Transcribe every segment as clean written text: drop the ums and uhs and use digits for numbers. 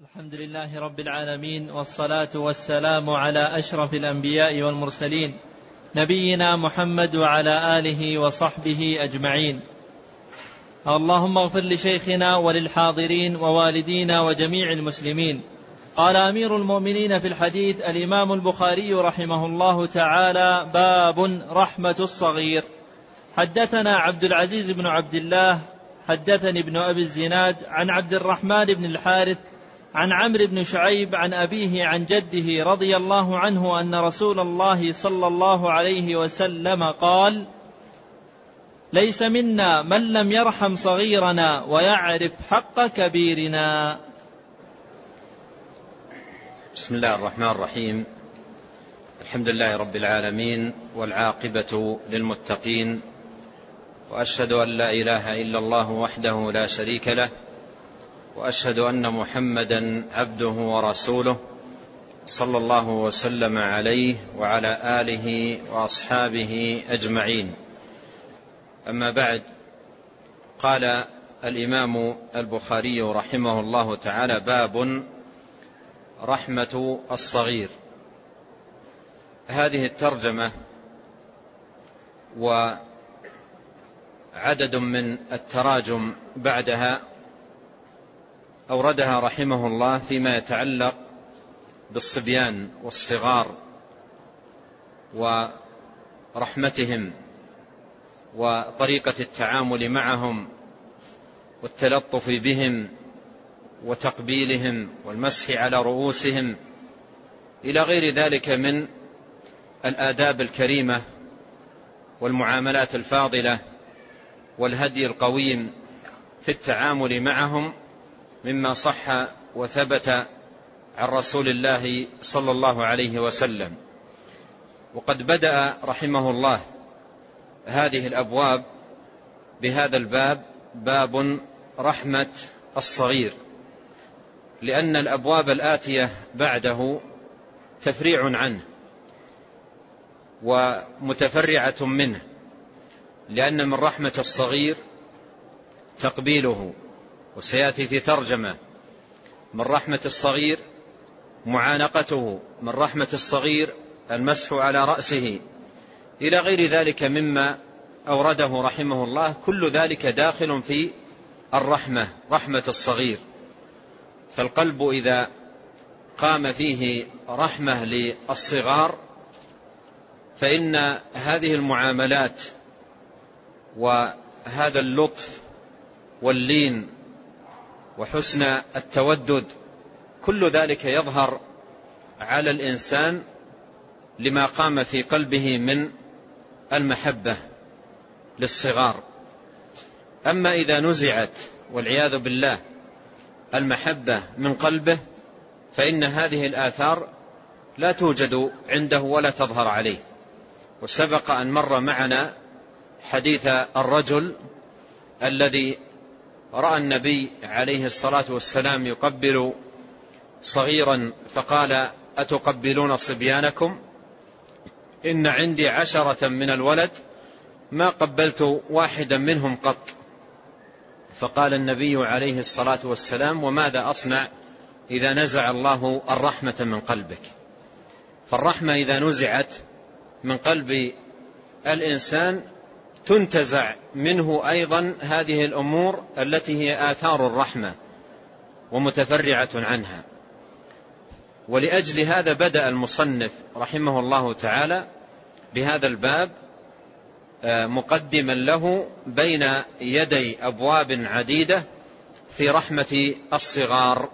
الحمد لله رب العالمين، والصلاة والسلام على أشرف الأنبياء والمرسلين نبينا محمد وعلى آله وصحبه أجمعين. اللهم اغفر لشيخنا وللحاضرين ووالدينا وجميع المسلمين. قال أمير المؤمنين في الحديث الإمام البخاري رحمه الله تعالى: باب رحمة الصغير. حدثنا عبد العزيز بن عبد الله حدثني ابن أبي الزناد عن عبد الرحمن بن الحارث عن عمرو بن شعيب عن أبيه عن جده رضي الله عنه أن رسول الله صلى الله عليه وسلم قال: ليس منا من لم يرحم صغيرنا ويعرف حق كبيرنا. بسم الله الرحمن الرحيم. الحمد لله رب العالمين، والعاقبة للمتقين، وأشهد أن لا إله إلا الله وحده لا شريك له، وأشهد أن محمدا عبده ورسوله صلى الله وسلم عليه وعلى آله وأصحابه أجمعين. أما بعد، قال الإمام البخاري رحمه الله تعالى: باب رحمة الصغير. هذه الترجمة وعدد من التراجم بعدها أوردها رحمه الله فيما يتعلق بالصبيان والصغار ورحمتهم وطريقة التعامل معهم والتلطف بهم وتقبيلهم والمسح على رؤوسهم إلى غير ذلك من الآداب الكريمة والمعاملات الفاضلة والهدي القويم في التعامل معهم، مما صح وثبت عن رسول الله صلى الله عليه وسلم. وقد بدأ رحمه الله هذه الأبواب بهذا الباب: باب رحمة الصغير، لأن الأبواب الآتية بعده تفريع عنه ومتفرعة منه، لأن من رحمة الصغير تقبيله، وسيأتي في ترجمة: من رحمة الصغير معانقته، من رحمة الصغير المسح على رأسه، إلى غير ذلك مما أورده رحمه الله. كل ذلك داخل في الرحمة، رحمة الصغير. فالقلب إذا قام فيه رحمة للصغار فإن هذه المعاملات وهذا اللطف واللين وحسن التودد كل ذلك يظهر على الإنسان لما قام في قلبه من المحبة للصغار. أما إذا نزعت والعياذ بالله المحبة من قلبه فإن هذه الآثار لا توجد عنده ولا تظهر عليه. وسبق أن مر معنا حديث الرجل الذي رأى النبي عليه الصلاة والسلام يقبل صغيرا فقال: أتقبلون صبيانكم؟ إن عندي 10 من الولد ما قبلت واحدا منهم قط. فقال النبي عليه الصلاة والسلام: وماذا أصنع إذا نزع الله الرحمة من قلبك؟ فالرحمة إذا نزعت من قلب الإنسان تنتزع منه أيضا هذه الأمور التي هي آثار الرحمة ومتفرعة عنها. ولأجل هذا بدأ المصنف رحمه الله تعالى بهذا الباب مقدما له بين يدي أبواب عديدة في رحمة الصغار.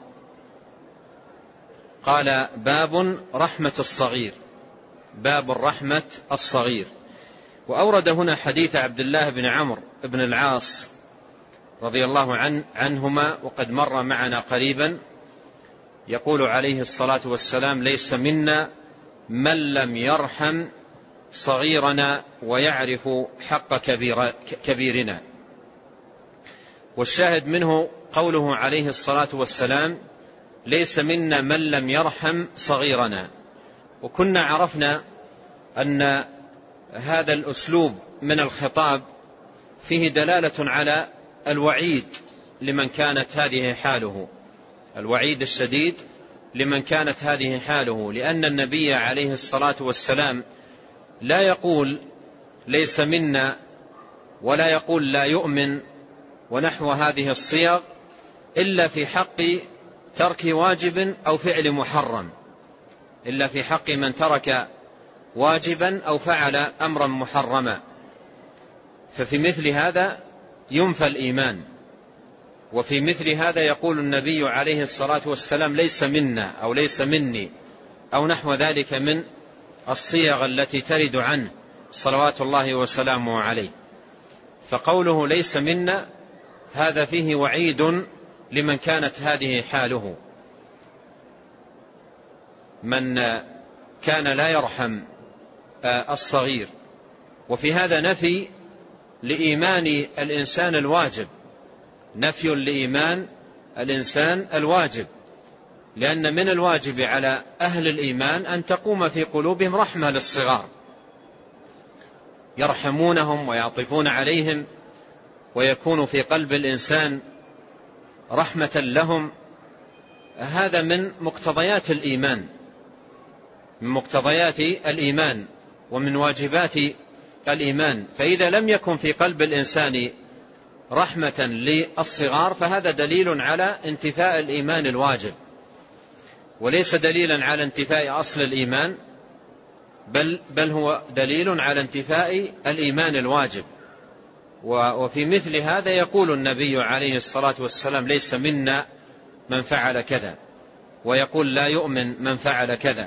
قال: باب رحمة الصغير، باب رحمة الصغير. وأورد هنا حديث عبد الله بن عمرو بن العاص رضي الله عنهما، وقد مر معنا قريبا. يقول عليه الصلاة والسلام: ليس منا من لم يرحم صغيرنا ويعرف حق كبيرنا. والشاهد منه قوله عليه الصلاة والسلام: ليس منا من لم يرحم صغيرنا. وكنا عرفنا أن هذا الأسلوب من الخطاب فيه دلالة على الوعيد لمن كانت هذه حاله، الوعيد الشديد لمن كانت هذه حاله، لأن النبي عليه الصلاة والسلام لا يقول ليس منا ولا يقول لا يؤمن ونحو هذه الصيغ إلا في حق ترك واجب أو فعل محرم، إلا في حق من ترك واجبا أو فعل أمرا محرما، ففي مثل هذا ينفى الإيمان. وفي مثل هذا يقول النبي عليه الصلاة والسلام ليس منا أو ليس مني أو نحو ذلك من الصيغ التي ترد عنه صلوات الله وسلامه عليه. فقوله ليس منا هذا فيه وعيد لمن كانت هذه حاله، من كان لا يرحم الصغير. وفي هذا نفي لإيمان الإنسان الواجب، نفي لإيمان الإنسان الواجب، لأن من الواجب على أهل الإيمان أن تقوم في قلوبهم رحمة للصغار، يرحمونهم ويعطفون عليهم، ويكون في قلب الإنسان رحمة لهم. هذا من مقتضيات الإيمان، من مقتضيات الإيمان ومن واجبات الإيمان. فإذا لم يكن في قلب الإنسان رحمة للصغار فهذا دليل على انتفاء الإيمان الواجب، وليس دليلا على انتفاء أصل الإيمان، بل هو دليل على انتفاء الإيمان الواجب. وفي مثل هذا يقول النبي عليه الصلاة والسلام ليس منا من فعل كذا، ويقول لا يؤمن من فعل كذا.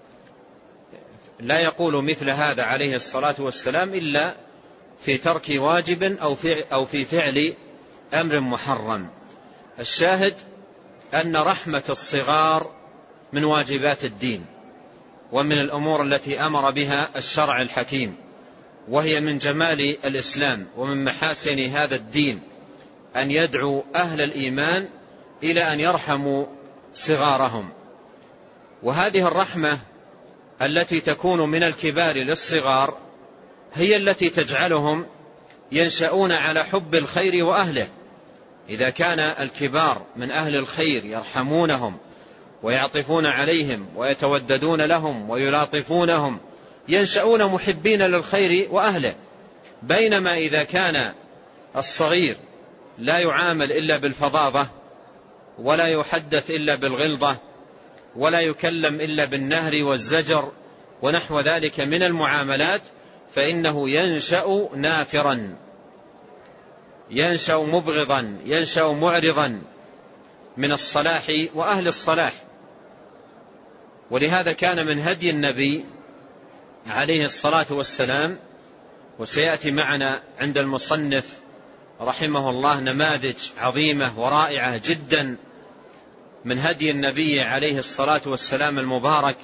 لا يقول مثل هذا عليه الصلاة والسلام إلا في ترك واجب أو في فعل أمر محرم. الشاهد أن رحمة الصغار من واجبات الدين، ومن الأمور التي أمر بها الشرع الحكيم، وهي من جمال الإسلام ومن محاسن هذا الدين أن يدعو أهل الإيمان إلى أن يرحموا صغارهم. وهذه الرحمة التي تكون من الكبار للصغار هي التي تجعلهم ينشأون على حب الخير وأهله. إذا كان الكبار من أهل الخير يرحمونهم ويعطفون عليهم ويتوددون لهم ويلاطفونهم، ينشأون محبين للخير وأهله. بينما إذا كان الصغير لا يعامل إلا بالفظاظة، ولا يحدث إلا بالغلظة، ولا يكلم إلا بالنهر والزجر ونحو ذلك من المعاملات، فإنه ينشأ نافرا، ينشأ مبغضا، ينشأ معرضا من الصلاح وأهل الصلاح. ولهذا كان من هدي النبي عليه الصلاة والسلام، وسيأتي معنا عند المصنف رحمه الله نماذج عظيمة ورائعة جدا من هدي النبي عليه الصلاة والسلام المبارك،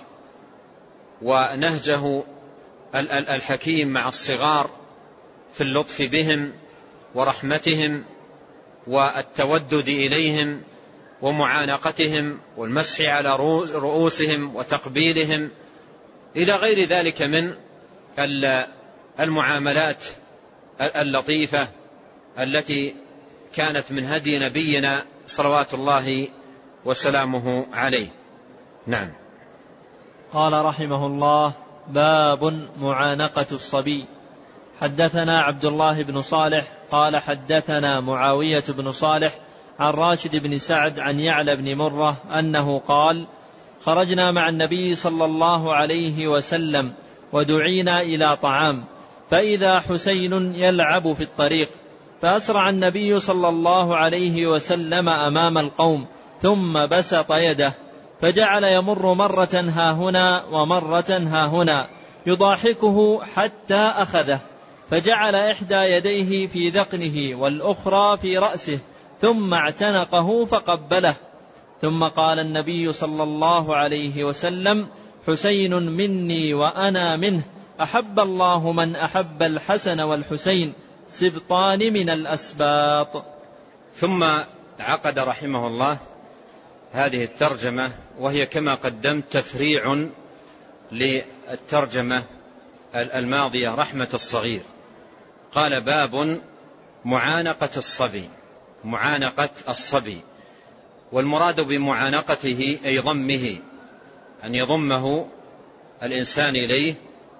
ونهجه الحكيم مع الصغار في اللطف بهم ورحمتهم والتودد إليهم ومعانقتهم والمسح على رؤوسهم وتقبيلهم إلى غير ذلك من المعاملات اللطيفة التي كانت من هدي نبينا صلوات الله وسلامه عليه. نعم. قال رحمه الله: باب معانقة الصبي. حدثنا عبد الله بن صالح قال حدثنا معاوية بن صالح عن راشد بن سعد عن يعلى بن مرة أنه قال: خرجنا مع النبي صلى الله عليه وسلم ودعينا إلى طعام، فإذا حسين يلعب في الطريق، فأسرع النبي صلى الله عليه وسلم أمام القوم، ثم بسط يده، فجعل يمر مرة هاهنا ومرة هاهنا يضاحكه حتى أخذه، فجعل إحدى يديه في ذقنه والأخرى في رأسه، ثم اعتنقه فقبله. ثم قال النبي صلى الله عليه وسلم: حسين مني وأنا منه، أحب الله من أحب الحسن والحسين، سبطان من الأسباط. ثم عقد رحمه الله هذه الترجمة، وهي كما قدمت تفريع للترجمة الماضية رحمة الصغير. قال: باب معانقة الصبي. معانقة الصبي، والمراد بمعانقته أي ضمه، أن يضمه الإنسان إليه،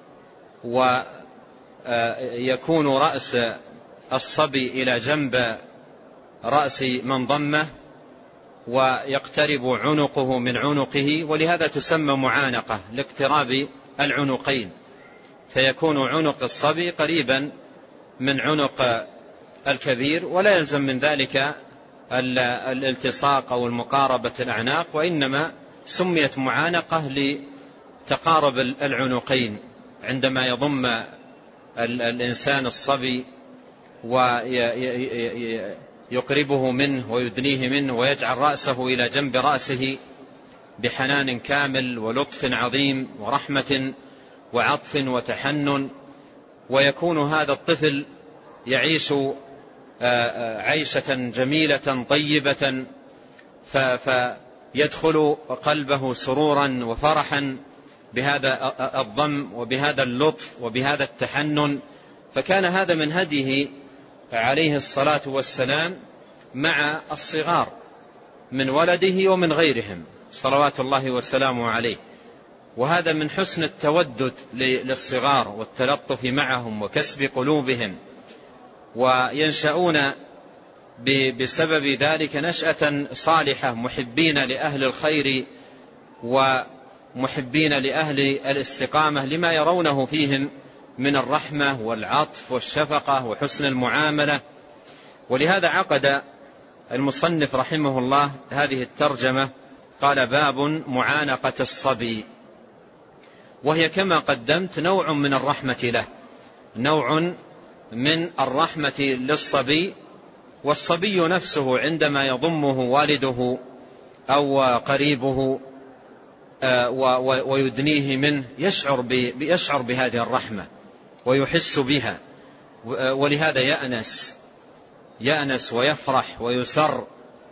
ويكون رأس الصبي إلى جنب رأس من ضمه، ويقترب عنقه من عنقه، ولهذا تسمى معانقة لاقتراب العنقين، فيكون عنق الصبي قريبا من عنق الكبير، ولا يلزم من ذلك الالتصاق أو المقاربة الأعناق، وإنما سميت معانقة لتقارب العنقين عندما يضم الإنسان الصبي ويقربه منه ويدنيه منه، ويجعل رأسه إلى جنب رأسه بحنان كامل ولطف عظيم ورحمة وعطف وتحنن، ويكون هذا الطفل يعيش عيشة جميلة طيبة، فيدخل قلبه سرورا وفرحا بهذا الضم وبهذا اللطف وبهذا التحنن. فكان هذا من هديه عليه الصلاة والسلام مع الصغار من ولده ومن غيرهم صلوات الله وسلامه عليه، وهذا من حسن التودد للصغار والتلطف معهم وكسب قلوبهم، وينشأون بسبب ذلك نشأة صالحة، محبين لأهل الخير ومحبين لأهل الاستقامة، لما يرونه فيهم من الرحمة والعطف والشفقة وحسن المعاملة. ولهذا عقد المصنف رحمه الله هذه الترجمة، قال: باب معانقة الصبي، وهي كما قدمت نوع من الرحمة له، نوع من الرحمة للصبي. والصبي نفسه عندما يضمه والده أو قريبه ويدنيه منه يشعر بهذه الرحمة ويحس بها، ولهذا يأنس ويفرح ويسر،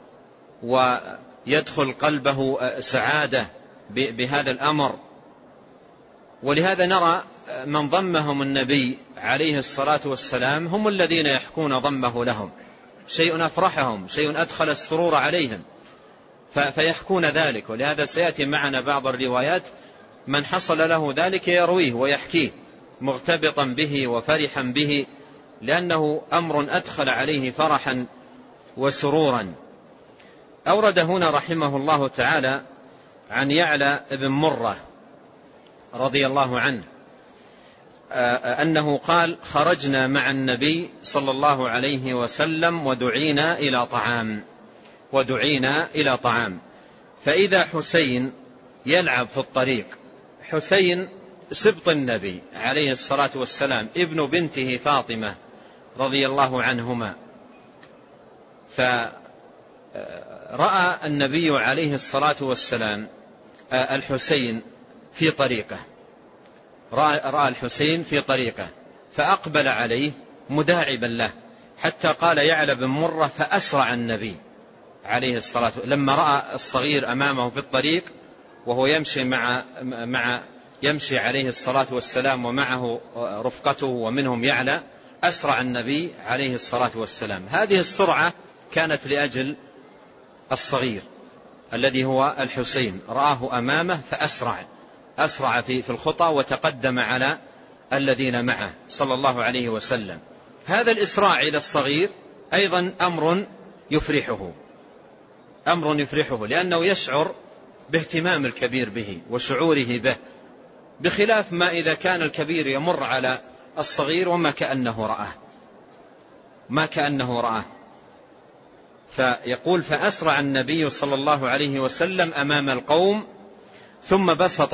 ويدخل قلبه سعادة بهذا الأمر. ولهذا نرى من ضمهم النبي عليه الصلاة والسلام هم الذين يحكون ضمه لهم، شيء أفرحهم، شيء أدخل السرور عليهم، فيحكون ذلك. ولهذا سيأتي معنا بعض الروايات من حصل له ذلك يرويه ويحكيه مغتبطا به وفرحا به، لأنه أمر أدخل عليه فرحا وسرورا. أورد هنا رحمه الله تعالى عن يعلى بن مرة رضي الله عنه أنه قال: خرجنا مع النبي صلى الله عليه وسلم ودعينا إلى طعام، فإذا حسين يلعب في الطريق. حسين سبط النبي عليه الصلاة والسلام، ابن بنته فاطمة رضي الله عنهما. فرأى النبي عليه الصلاة والسلام الحسين في طريقه، رأى الحسين في طريقه فأقبل عليه مداعبا له، حتى قال يعلى بن مرة: فأسرع النبي عليه الصلاة والسلام لما رأى الصغير أمامه في الطريق وهو يمشي عليه الصلاة والسلام ومعه رفقته ومنهم يعلى، أسرع النبي عليه الصلاة والسلام. هذه السرعة كانت لأجل الصغير الذي هو الحسين، رآه أمامه فأسرع في الخطى وتقدم على الذين معه صلى الله عليه وسلم. هذا الإسراع إلى الصغير أيضا أمر يفرحه، لأنه يشعر باهتمام الكبير به وشعوره به، بخلاف ما إذا كان الكبير يمر على الصغير وما كأنه رآه. فيقول: فأسرع النبي صلى الله عليه وسلم أمام القوم ثم بسط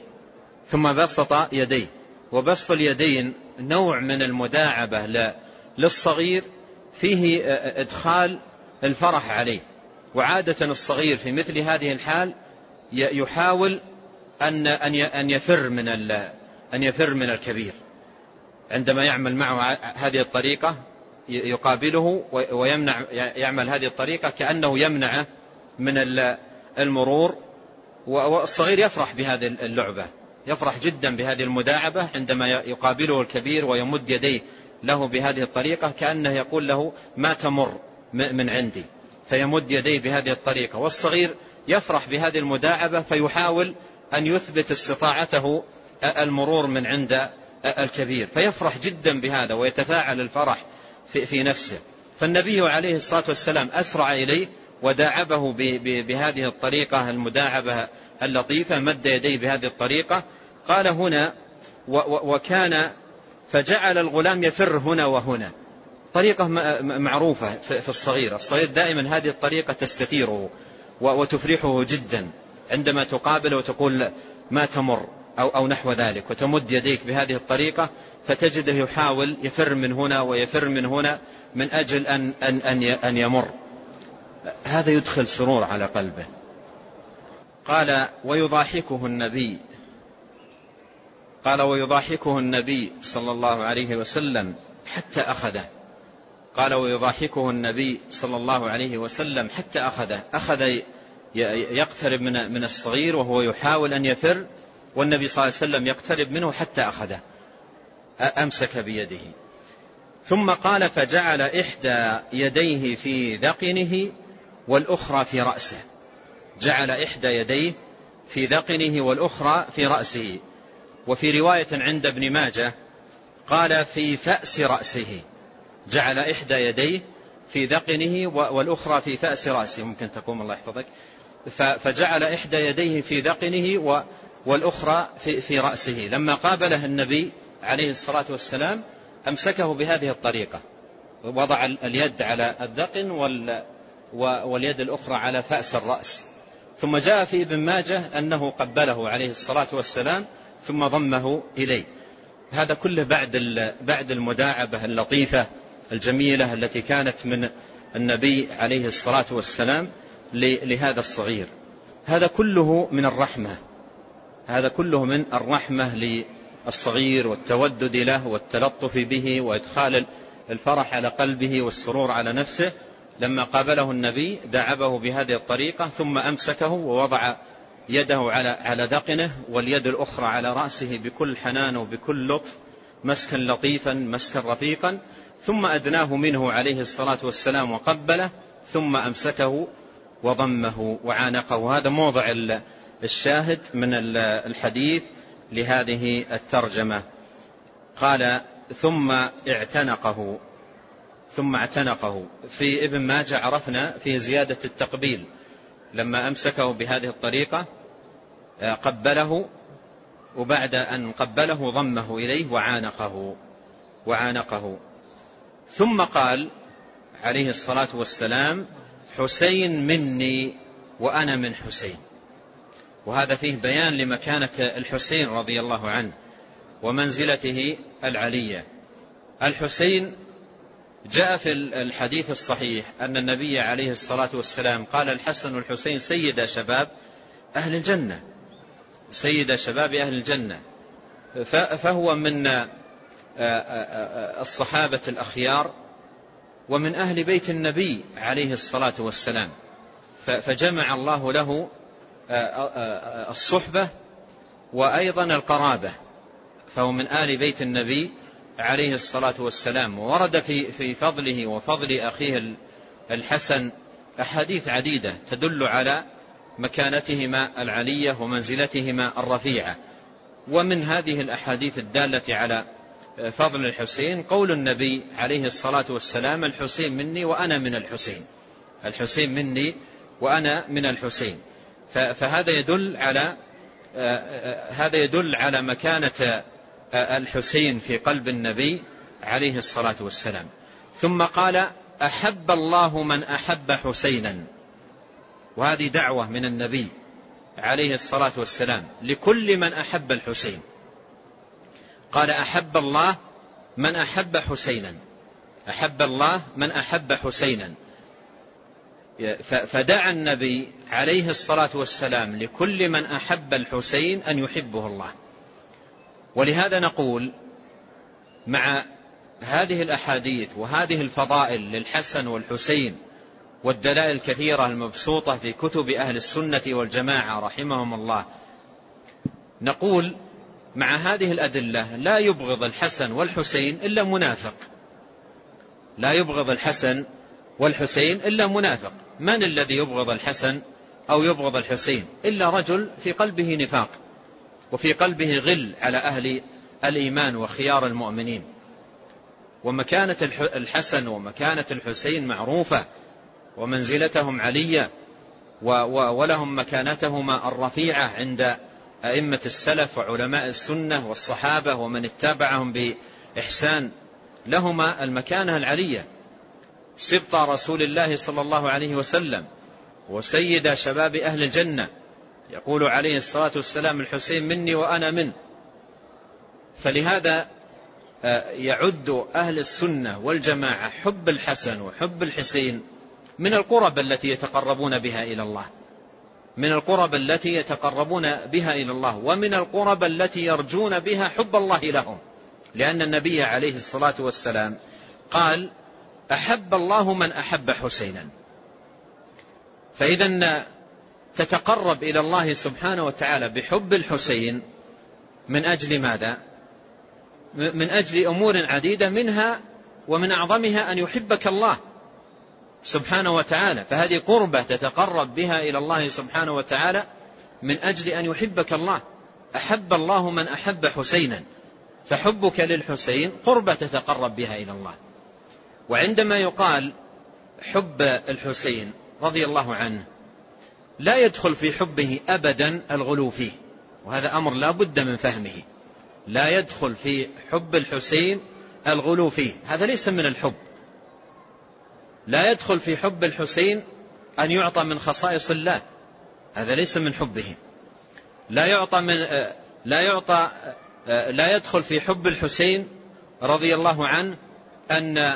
يديه. وبسط اليدين نوع من المداعبة للصغير فيه إدخال الفرح عليه. وعادة الصغير في مثل هذه الحال يحاول أن يفر من الكبير، عندما يعمل معه هذه الطريقة يقابله ويمنع، يعمل هذه الطريقة كأنه يمنع من المرور. والصغير يفرح بهذه اللعبة، يفرح جدا بهذه المداعبة عندما يقابله الكبير ويمد يديه له بهذه الطريقة، كأنه يقول له: ما تمر من عندي. فيمد يديه بهذه الطريقة، والصغير يفرح بهذه المداعبة فيحاول أن يثبت استطاعته المرور من عند الكبير، فيفرح جدا بهذا ويتفاعل الفرح في نفسه. فالنبي عليه الصلاة والسلام أسرع إليه وداعبه بهذه الطريقة المداعبة اللطيفة، مد يديه بهذه الطريقة. قال هنا وكان فجعل الغلام يفر هنا وهنا، طريقة معروفة في الصغير دائما هذه الطريقة تستثيره وتفرحه جدا عندما تقابل وتقول ما تمر أو نحو ذلك، وتمد يديك بهذه الطريقة فتجده يحاول يفر من هنا ويفر من هنا من أجل أن يمر. هذا يدخل سرور على قلبه. قال ويضاحكه النبي صلى الله عليه وسلم حتى أخذه. قال ويضاحكه النبي صلى الله عليه وسلم حتى أخذ يقترب من الصغير وهو يحاول أن يفر، والنبي صلى الله عليه وسلم يقترب منه حتى أخذه، أمسك بيده. ثم قال فجعل إحدى يديه في ذقنه والأخرى في رأسه. جعل إحدى يديه في ذقنه والأخرى في رأسه. وفي رواية عند ابن ماجه قال في فأس رأسه. جعل إحدى يديه في ذقنه والأخرى في فأس رأسه. ممكن تقوم الله يحفظك. فجعل إحدى يديه في ذقنه والأخرى في رأسه. لما قابله النبي عليه الصلاة والسلام أمسكه بهذه الطريقة، وضع اليد على الذقن واليد الأخرى على فأس الرأس. ثم جاء في ابن ماجه أنه قبله عليه الصلاة والسلام ثم ضمه إليه. هذا كله بعد المداعبة اللطيفة الجميلة التي كانت من النبي عليه الصلاة والسلام لهذا الصغير. هذا كله من الرحمة، هذا كله من الرحمة للصغير والتودد له والتلطف به وإدخال الفرح على قلبه والسرور على نفسه. لما قابله النبي داعبه بهذه الطريقة ثم أمسكه ووضع يده على ذقنه واليد الأخرى على رأسه بكل حنان وبكل لطف، مسكا لطيفا مسكا رفيقا، ثم أدناه منه عليه الصلاة والسلام وقبله، ثم أمسكه وضمه وعانقه. هذا موضع الشاهد من الحديث لهذه الترجمة. قال ثم اعتنقه. في ابن ماجه عرفنا في زيادة التقبيل، لما أمسكه بهذه الطريقة قبله، وبعد أن قبله ضمه إليه وعانقه. ثم قال عليه الصلاة والسلام حسين مني وأنا من حسين. وهذا فيه بيان لمكانة الحسين رضي الله عنه ومنزلته العلية. الحسين جاء في الحديث الصحيح أن النبي عليه الصلاة والسلام قال الحسن والحسين سيد شباب أهل الجنة، فهو من الصحابة الأخيار ومن أهل بيت النبي عليه الصلاة والسلام، فجمع الله له الصحبة وأيضا القرابة، فهو من آل بيت النبي عليه الصلاة والسلام. وورد في فضله وفضل أخيه الحسن أحاديث عديدة تدل على مكانتهما العلية ومنزلتهما الرفيعة. ومن هذه الأحاديث الدالة على فضل الحسين قول النبي عليه الصلاة والسلام الحسين مني وأنا من الحسين، الحسين مني وأنا من الحسين. فهذا يدل على مكانة الحسين في قلب النبي عليه الصلاة والسلام. ثم قال أحب الله من أحب حسينا، وهذه دعوة من النبي عليه الصلاة والسلام لكل من أحب الحسين. قال أحب الله من أحب حسينا، أحب الله من أحب حسينا. فدعا النبي عليه الصلاة والسلام لكل من أحب الحسين أن يحبه الله. ولهذا نقول مع هذه الأحاديث وهذه الفضائل للحسن والحسين والدلائل الكثيرة المبسوطة في كتب أهل السنة والجماعة رحمهم الله، نقول مع هذه الأدلة لا يبغض الحسن والحسين إلا منافق، لا يبغض الحسن والحسين إلا منافق. من الذي يبغض الحسن أو يبغض الحسين إلا رجل في قلبه نفاق وفي قلبه غل على أهل الإيمان وخيار المؤمنين. ومكانة الحسن ومكانة الحسين معروفة ومنزلتهم علية ولهم مكانتهما الرفيعة عند أئمة السلف وعلماء السنة والصحابة ومن اتبعهم بإحسان، لهما المكانة العلية، سبط رسول الله صلى الله عليه وسلم وسيد شباب أهل الجنة. يقول عليه الصلاة والسلام: الحسين مني وأنا منه. فلهذا يعد أهل السنة والجماعة حب الحسن وحب الحسين من القرب التي يتقربون بها إلى الله، من القرب التي يتقربون بها إلى الله، ومن القرب التي يرجون بها حب الله لهم، لأن النبي عليه الصلاة والسلام قال: أحب الله من أحب حسينا. فإذا تتقرب إلى الله سبحانه وتعالى بحب الحسين من أجل ماذا؟ من أجل أمور عديدة، منها ومن أعظمها أن يحبك الله سبحانه وتعالى. فهذه قربة تتقرب بها إلى الله سبحانه وتعالى من أجل أن يحبك الله. أحب الله من أحب حسينا، فحبك للحسين قربة تتقرب بها إلى الله. وعندما يقال حب الحسين رضي الله عنه لا يدخل في حبه أبدا الغلو فيه، وهذا أمر لا بد من فهمه. لا يدخل في حب الحسين الغلو فيه، هذا ليس من الحب. لا يدخل في حب الحسين أن يعطى من خصائص الله، هذا ليس من حبه. لا يدخل في حب الحسين رضي الله عنه أن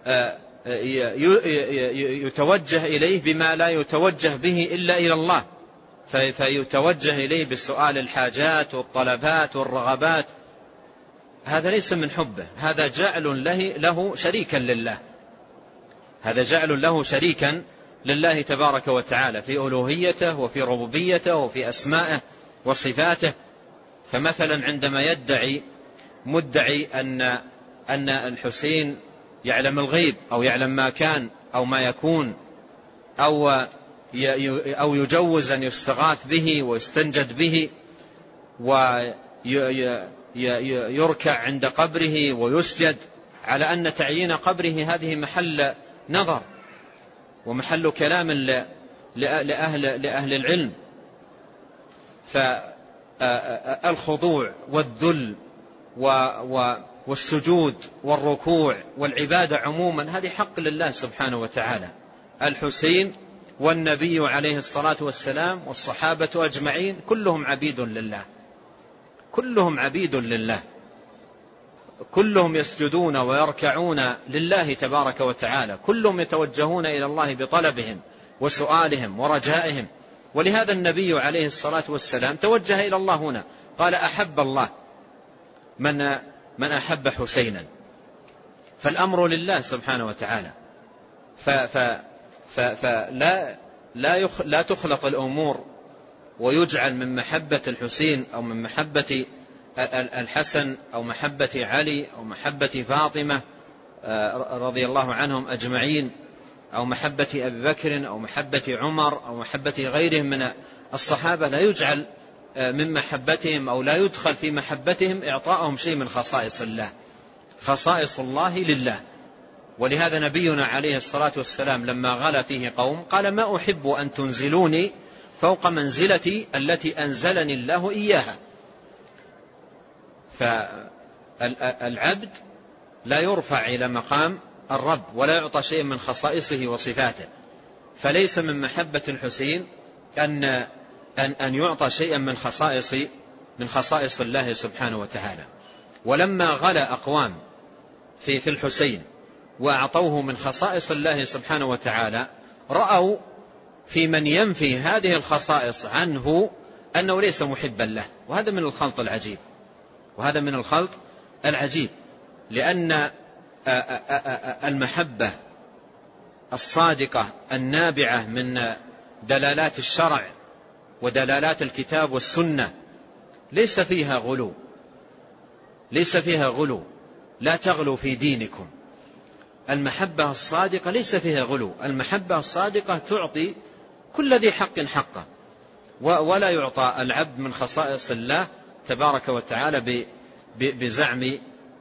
يتوجه إليه بما لا يتوجه به إلا إلى الله، فيتوجه إليه بسؤال الحاجات والطلبات والرغبات. هذا ليس من حبه، هذا جعل له شريكا لله، هذا جعل له شريكا لله تبارك وتعالى في ألوهيته وفي ربوبيته وفي أسمائه وصفاته. فمثلا عندما يدعي مدعي أن الحسين يعلم الغيب أو يعلم ما كان أو ما يكون أو يجوز أن يستغاث به ويستنجد به ويركع عند قبره ويسجد، على أن تعيين قبره هذه محل نظر ومحل كلام لأهل العلم. فالخضوع والذل والسجود والركوع والعبادة عموما هذه حق لله سبحانه وتعالى. الحسين والنبي عليه الصلاة والسلام والصحابة أجمعين كلهم عبيد لله، كلهم عبيد لله، كلهم يسجدون ويركعون لله تبارك وتعالى، كلهم يتوجهون إلى الله بطلبهم وسؤالهم ورجائهم. ولهذا النبي عليه الصلاة والسلام توجه إلى الله هنا، قال: أحب الله من أحب حسينا. فالأمر لله سبحانه وتعالى. لا تخلط الأمور ويجعل من محبة الحسين أو من محبة الحسن أو محبة علي أو محبة فاطمة رضي الله عنهم أجمعين أو محبة أبي بكر أو محبة عمر أو محبة غيرهم من الصحابة، لا يجعل من محبتهم أو لا يدخل في محبتهم إعطاءهم شيء من خصائص الله. خصائص الله لله. ولهذا نبينا عليه الصلاة والسلام لما غلا فيه قوم قال: ما أحب أن تنزلوني فوق منزلتي التي أنزلني الله إياها. فالعبد لا يرفع إلى مقام الرب ولا يعطى شيء من خصائصه وصفاته. فليس من محبة الحسين أن يعطى شيئا من خصائص الله سبحانه وتعالى. ولما غلا أقوام في الحسين وأعطوه من خصائص الله سبحانه وتعالى، رأوا في من ينفي هذه الخصائص عنه أنه ليس محبا له. وهذا من الخلط العجيب، وهذا من الخلط العجيب، لأن المحبة الصادقة النابعة من دلالات الشرع ودلالات الكتاب والسنة ليس فيها غلو، ليس فيها غلو. لا تغلو في دينكم. المحبة الصادقة ليس فيها غلو. المحبة الصادقة تعطي كل ذي حق حقه، ولا يعطى العبد من خصائص الله تبارك وتعالى بزعم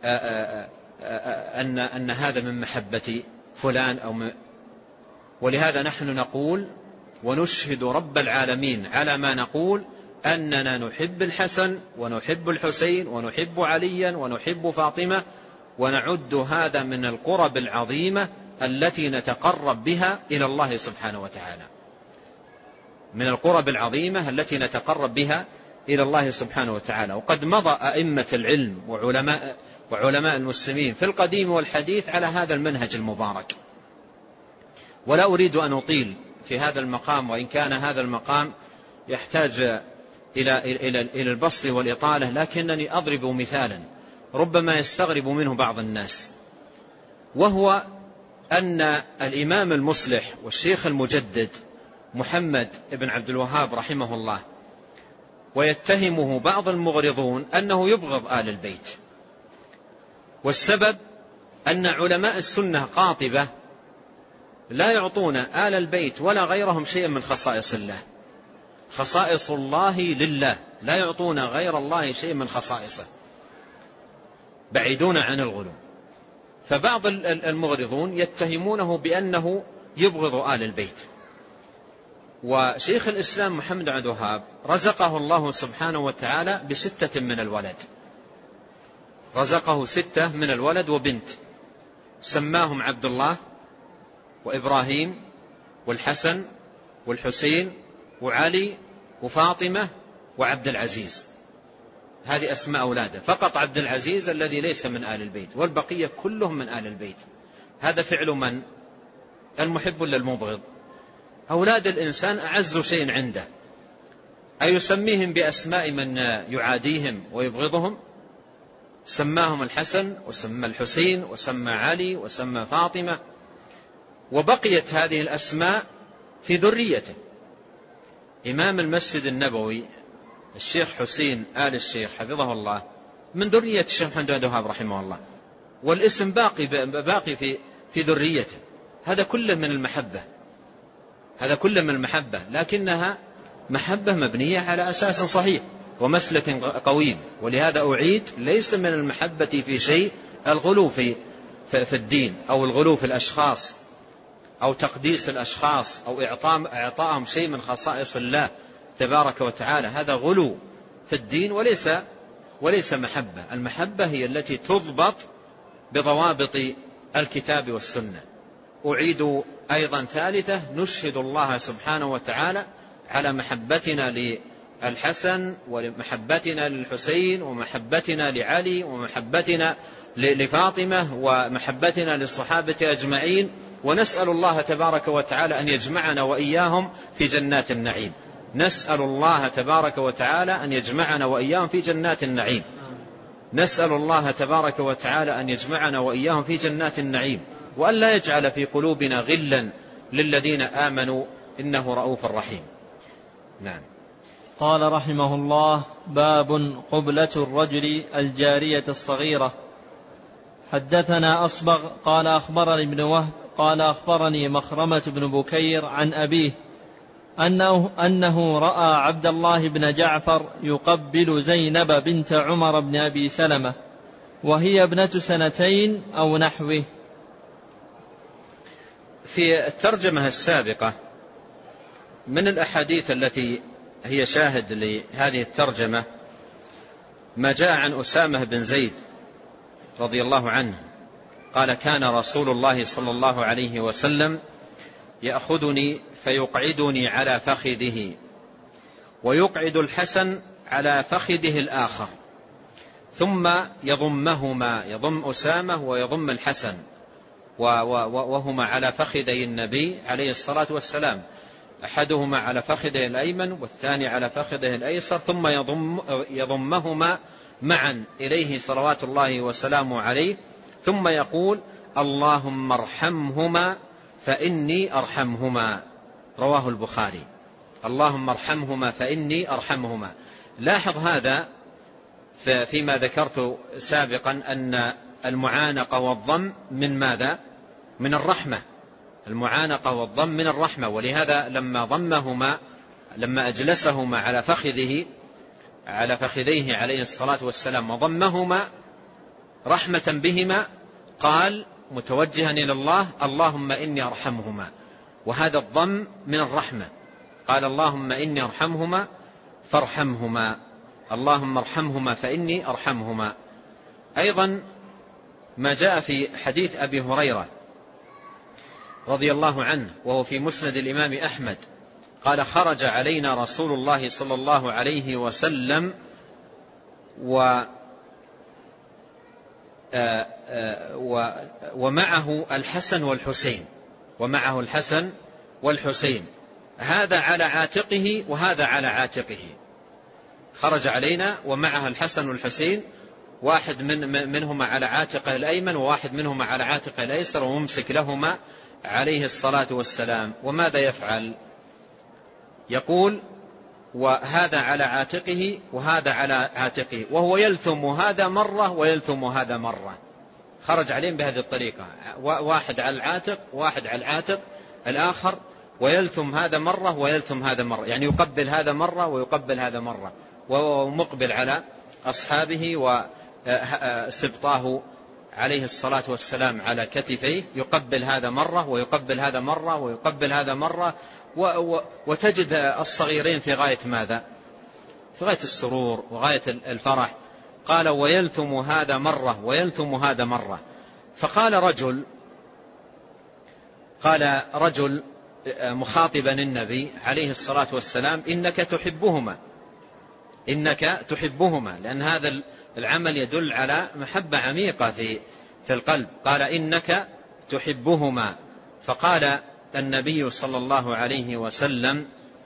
أن هذا من محبة فلان ولهذا نحن نقول ونشهد رب العالمين على ما نقول أننا نحب الحسن ونحب الحسين ونحب عليا ونحب فاطمة، ونعد هذا من القرب العظيمة التي نتقرب بها إلى الله سبحانه وتعالى، من القرب العظيمة التي نتقرب بها إلى الله سبحانه وتعالى. وقد مضى أئمة العلم وعلماء المسلمين في القديم والحديث على هذا المنهج المبارك، ولا أريد أن أطيل في هذا المقام، وإن كان هذا المقام يحتاج إلى البسط والإطالة، لكنني أضرب مثالا ربما يستغرب منه بعض الناس، وهو أن الإمام المصلح والشيخ المجدد محمد بن عبد الوهاب رحمه الله ويتهمه بعض المغرضون أنه يبغض آل البيت، والسبب أن علماء السنة قاطبة لا يعطون آل البيت ولا غيرهم شيئا من خصائص الله. خصائص الله لله، لا يعطون غير الله شيئا من خصائصه، بعيدون عن الغلو. فبعض المغرضون يتهمونه بأنه يبغض آل البيت. وشيخ الإسلام محمد بن عبد الوهاب رزقه الله سبحانه وتعالى ب6 من الولد، رزقه 6 من الولد وبنت، سماهم عبد الله وإبراهيم والحسن والحسين وعلي وفاطمة وعبد العزيز. هذه أسماء أولاده، فقط عبد العزيز الذي ليس من آل البيت، والبقية كلهم من آل البيت. هذا فعل من؟ المحب ولا المبغض؟ أولاد الإنسان أعز شيء عنده، أيسميهم بأسماء من يعاديهم ويبغضهم؟ سماهم الحسن وسمى الحسين وسمى علي وسمى فاطمة، وبقيت هذه الأسماء في ذريته. إمام المسجد النبوي الشيخ حسين آل الشيخ حفظه الله من ذرية الشيخ محمد بن عبد الوهاب رحمه الله، والاسم باقي في ذريته. هذا كله من المحبة، هذا كله من المحبة، لكنها محبة مبنية على أساس صحيح ومسلك قويم. ولهذا أعيد، ليس من المحبة في شيء الغلو في الدين، أو الغلو في الأشخاص، أو تقديس الأشخاص، أو إعطائهم شيء من خصائص الله تبارك وتعالى. هذا غلو في الدين وليس محبة. المحبة هي التي تضبط بضوابط الكتاب والسنة. أعيد أيضا ثالثة، نشهد الله سبحانه وتعالى على محبتنا للحسن ومحبتنا للحسين ومحبتنا لعلي ومحبتنا لفاطمة ومحبتنا للصحابة أجمعين، ونسأل الله تبارك وتعالى أن يجمعنا وإياهم في جنات النعيم. نسأل الله تبارك وتعالى أن يجمعنا وإياهم في جنات النعيم. نسأل الله تبارك وتعالى أن يجمعنا وإياهم في جنات النعيم، وأن لا يجعل في قلوبنا غلا للذين آمنوا، إنه رؤوف رحيم. نعم. قال رحمه الله: باب قبلة الرجل الجارية الصغيرة. حدثنا أصبغ قال أخبرني ابن وهب قال أخبرني مخرمة بن بكير عن أبيه أنه رأى عبد الله بن جعفر يقبل زينب بنت عمر بن أبي سلمة وهي ابنة 2 أو نحوه. في الترجمة السابقة من الأحاديث التي هي شاهد لهذه الترجمة ما جاء عن أسامة بن زيد رضي الله عنه قال: كان رسول الله صلى الله عليه وسلم يأخذني فيقعدني على فخذه، ويقعد الحسن على فخذه الآخر، ثم يضمهما، يضم أسامة ويضم الحسن، وهما على فخذي النبي عليه الصلاة والسلام، أحدهما على فخذه الأيمن والثاني على فخذه الأيسر، ثم يضمهما معا إليه صلوات الله وسلامه عليه، ثم يقول: اللهم ارحمهما فإني أرحمهما. رواه البخاري. اللهم ارحمهما فإني أرحمهما. لاحظ هذا فيما ذكرت سابقا أن المعانقة والضم من ماذا؟ من الرحمة، المعانقة والضم من الرحمة. ولهذا لما أجلسهما على فخذيه عليه الصلاة والسلام وضمهما رحمة بهما قال متوجها إلى الله: اللهم إني أرحمهما. وهذا الضم من الرحمة، قال: اللهم إني أرحمهما فارحمهما، اللهم ارحمهما فإني أرحمهما. أيضا ما جاء في حديث أبي هريرة رضي الله عنه وهو في مسند الإمام أحمد قال: خرج علينا رسول الله صلى الله عليه وسلم ومعه الحسن والحسين، هذا على عاتقه وهذا على عاتقه. خرج علينا ومعها الحسن والحسين، واحد منهما على عاتقه الأيمن وواحد منهما على عاتقه الأيسر، وممسك لهما عليه الصلاة والسلام. وماذا يفعل؟ يقول: وهذا على عاتقه وهذا على عاتقه، وهو يلثم هذا مرة ويلثم هذا مرة. خرج عليهم بهذه الطريقة، واحد على العاتق واحد على العاتق الآخر، ويلثم هذا مرة ويلثم هذا مرة، يعني يقبل هذا مرة ويقبل هذا مرة، وهو مقبل على أصحابه وسبطاه عليه الصلاة والسلام على كتفيه، يقبل هذا مرة ويقبل هذا مرة ويقبل هذا مرة. وتجد الصغيرين في غاية ماذا؟ في غاية السرور وغاية الفرح. قال: ويلثم هذا مرة ويلثم هذا مرة. فقال رجل مخاطبا النبي عليه الصلاة والسلام: إنك تحبهما، لأن هذا العمل يدل على محبة عميقة في القلب. قال: إنك تحبهما. فقال النبي صلى الله عليه وسلم: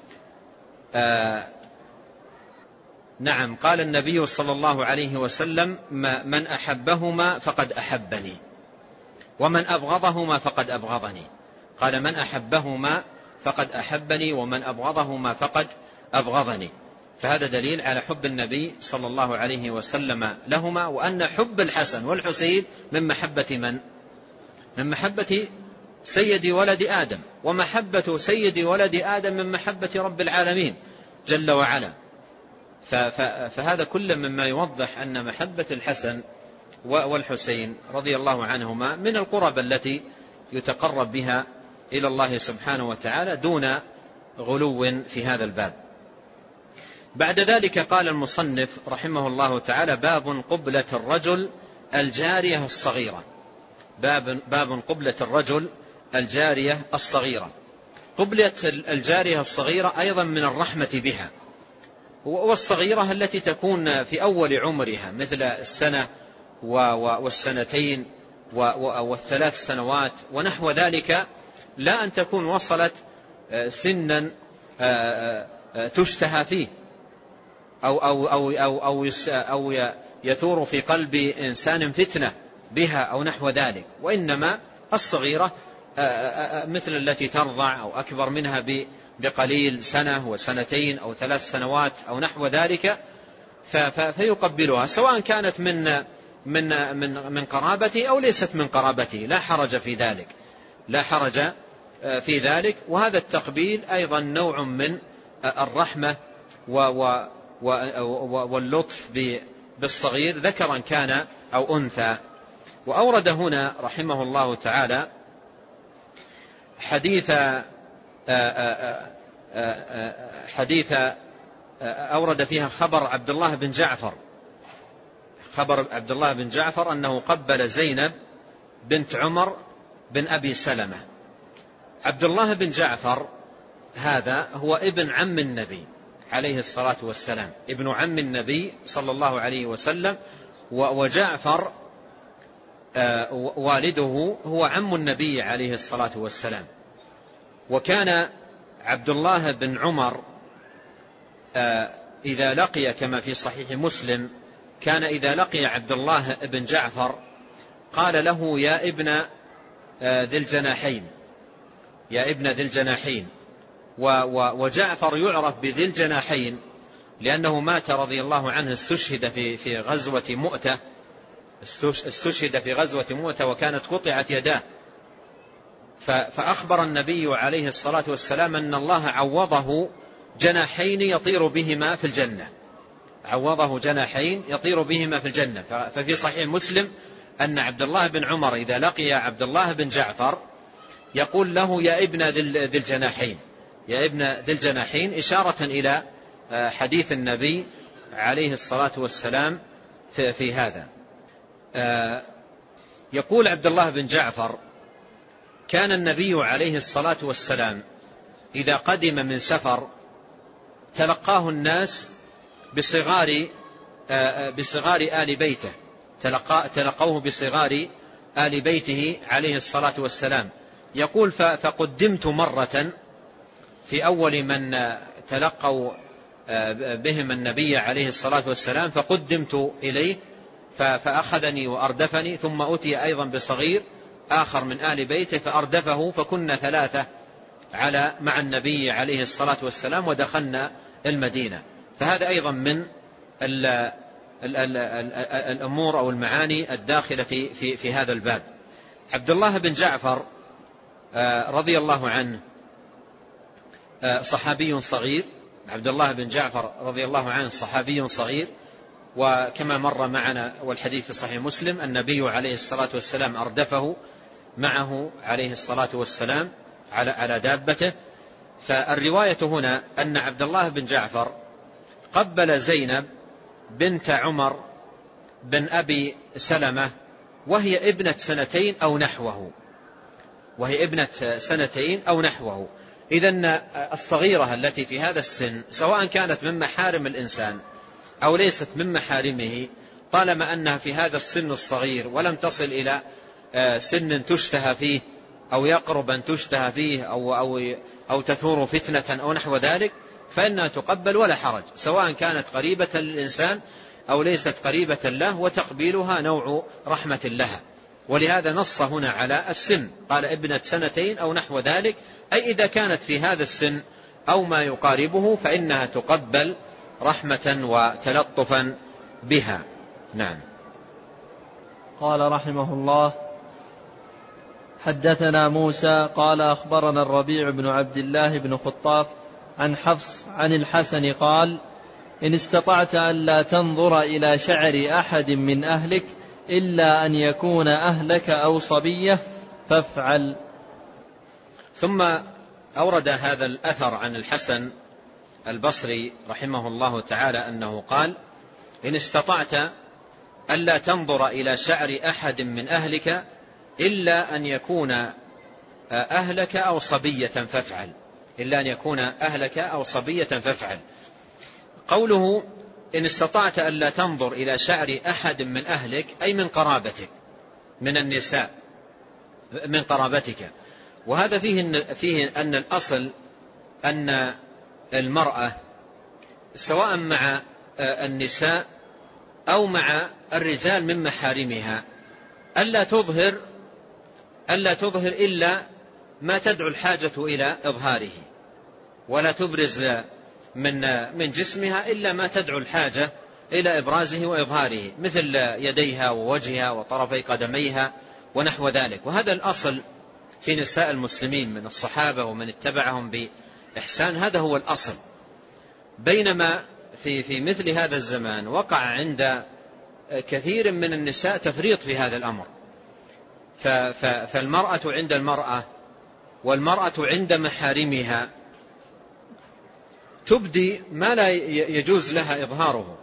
نعم. قال النبي صلى الله عليه وسلم: من أحبهما فقد أحبني، ومن أبغضهما فقد أبغضني. قال: من أحبهما فقد أحبني، ومن أبغضهما فقد أبغضني. فهذا دليل على حب النبي صلى الله عليه وسلم لهما، وأن حب الحسن والحسين من محبة من محبة سيد ولد آدم، ومحبة سيد ولد آدم من محبة رب العالمين جل وعلا. فهذا كله مما يوضح أن محبة الحسن والحسين رضي الله عنهما من القرب التي يتقرب بها إلى الله سبحانه وتعالى دون غلو في هذا الباب. بعد ذلك قال المصنف رحمه الله تعالى: باب قبلة الرجل الجارية الصغيرة. باب قبلة الرجل الجارية الصغيرة. قبلة الجارية الصغيرة أيضا من الرحمة بها، والصغيرة التي تكون في أول عمرها مثل السنة والسنتين والثلاث سنوات ونحو ذلك، لا أن تكون وصلت سنا تشتهى فيه أو يثور في قلب إنسان فتنة بها أو نحو ذلك، وإنما الصغيرة مثل التي ترضع أو أكبر منها بقليل، سنة وسنتين أو 3 سنوات أو نحو ذلك، فيقبلها سواء كانت من قرابته أو ليست من قرابته، لا حرج في ذلك. وهذا التقبيل أيضا نوع من الرحمة واللطف بالصغير ذكرا كان أو أنثى. وأورد هنا رحمه الله تعالى حديث أورد فيها خبر عبد الله بن جعفر أنه قبل زينب بنت عمر بن أبي سلمة. عبد الله بن جعفر هذا هو ابن عم النبي عليه الصلاة والسلام، ابن عم النبي صلى الله عليه وسلم، وجعفر والده هو عم النبي عليه الصلاة والسلام. وكان عبد الله بن عمر إذا لقي كما في صحيح مسلم، كان إذا لقي عبد الله بن جعفر قال له: يا ابن ذي الجناحين. وجعفر يعرف بذي الجناحين لأنه مات رضي الله عنه، استشهد في غزوة مؤتة، وكانت قطعت يداه فأخبر النبي عليه الصلاة والسلام أن الله عوضه جناحين يطير بهما في الجنة، عوضه جناحين يطير بهما في الجنة. ففي صحيح مسلم أن عبد الله بن عمر إذا لقي عبد الله بن جعفر يقول له يا ابن ذي الجناحين، يا ابن ذي الجناحين، إشارة إلى حديث النبي عليه الصلاة والسلام في هذا. يقول عبد الله بن جعفر: كان النبي عليه الصلاة والسلام إذا قدم من سفر تلقاه الناس بصغار آل بيته، تلقوه بصغار آل بيته عليه الصلاة والسلام. يقول: فقدمت مرة في أول من تلقوا بهم النبي عليه الصلاة والسلام، فقدمت إليه فأخذني وأردفني، ثم أتي أيضا بصغير آخر من آل بيته فأردفه، فكنا ثلاثة مع النبي عليه الصلاة والسلام ودخلنا المدينة. فهذا أيضا من الأمور أو المعاني الداخلة في هذا الباب. عبد الله بن جعفر رضي الله عنه صحابي صغير، عبد الله بن جعفر رضي الله عنه صحابي صغير، وكما مر معنا والحديث في صحيح مسلم النبي عليه الصلاة والسلام أردفه معه عليه الصلاة والسلام على دابته. فالرواية هنا أن عبد الله بن جعفر قبل زينب بنت عمر بن أبي سلمة وهي ابنة سنتين أو نحوه، إذن الصغيرة التي في هذا السن سواء كانت من محارم الإنسان أو ليست من محارمه، طالما أنها في هذا السن الصغير ولم تصل إلى سن تشتهى فيه أو يقرب أن تشتهى فيه أو تثور فتنة أو نحو ذلك، فإنها تقبل ولا حرج، سواء كانت قريبة للإنسان أو ليست قريبة له، وتقبيلها نوع رحمة لها. ولهذا نص هنا على السن، قال ابنة سنتين أو نحو ذلك، أي إذا كانت في هذا السن أو ما يقاربه فإنها تقبل رحمة وتلطفا بها. نعم. قال رحمه الله: حدثنا موسى قال أخبرنا الربيع بن عبد الله بن خطاف عن حفص عن الحسن قال: إن استطعت ألا تنظر إلى شعر أحد من أهلك إلا أن يكون أهلك أو صبية فافعل. ثم أورد هذا الأثر عن الحسن البصري رحمه الله تعالى أنه قال: إن استطعت ألا تنظر إلى شعر أحد من أهلك إلا أن يكون أهلك أو صبية فافعل، إلا أن يكون أهلك أو صبية فافعل. قوله إن استطعت ألا تنظر إلى شعر أحد من أهلك أي من قرابتك، من النساء من قرابتك. وهذا فيه أن الأصل أن المرأة سواء مع النساء أو مع الرجال من محارمها ألا تظهر إلا ما تدعو الحاجة إلى إظهاره، ولا تبرز من جسمها إلا ما تدعو الحاجة إلى إبرازه وإظهاره، مثل يديها ووجهها وطرفي قدميها ونحو ذلك. وهذا الأصل في نساء المسلمين من الصحابة ومن اتبعهم بإحسان، هذا هو الأصل. بينما في مثل هذا الزمان وقع عند كثير من النساء تفريط في هذا الأمر، فالمرأة عند المرأة والمرأة عند محارمها تبدي ما لا يجوز لها إظهاره،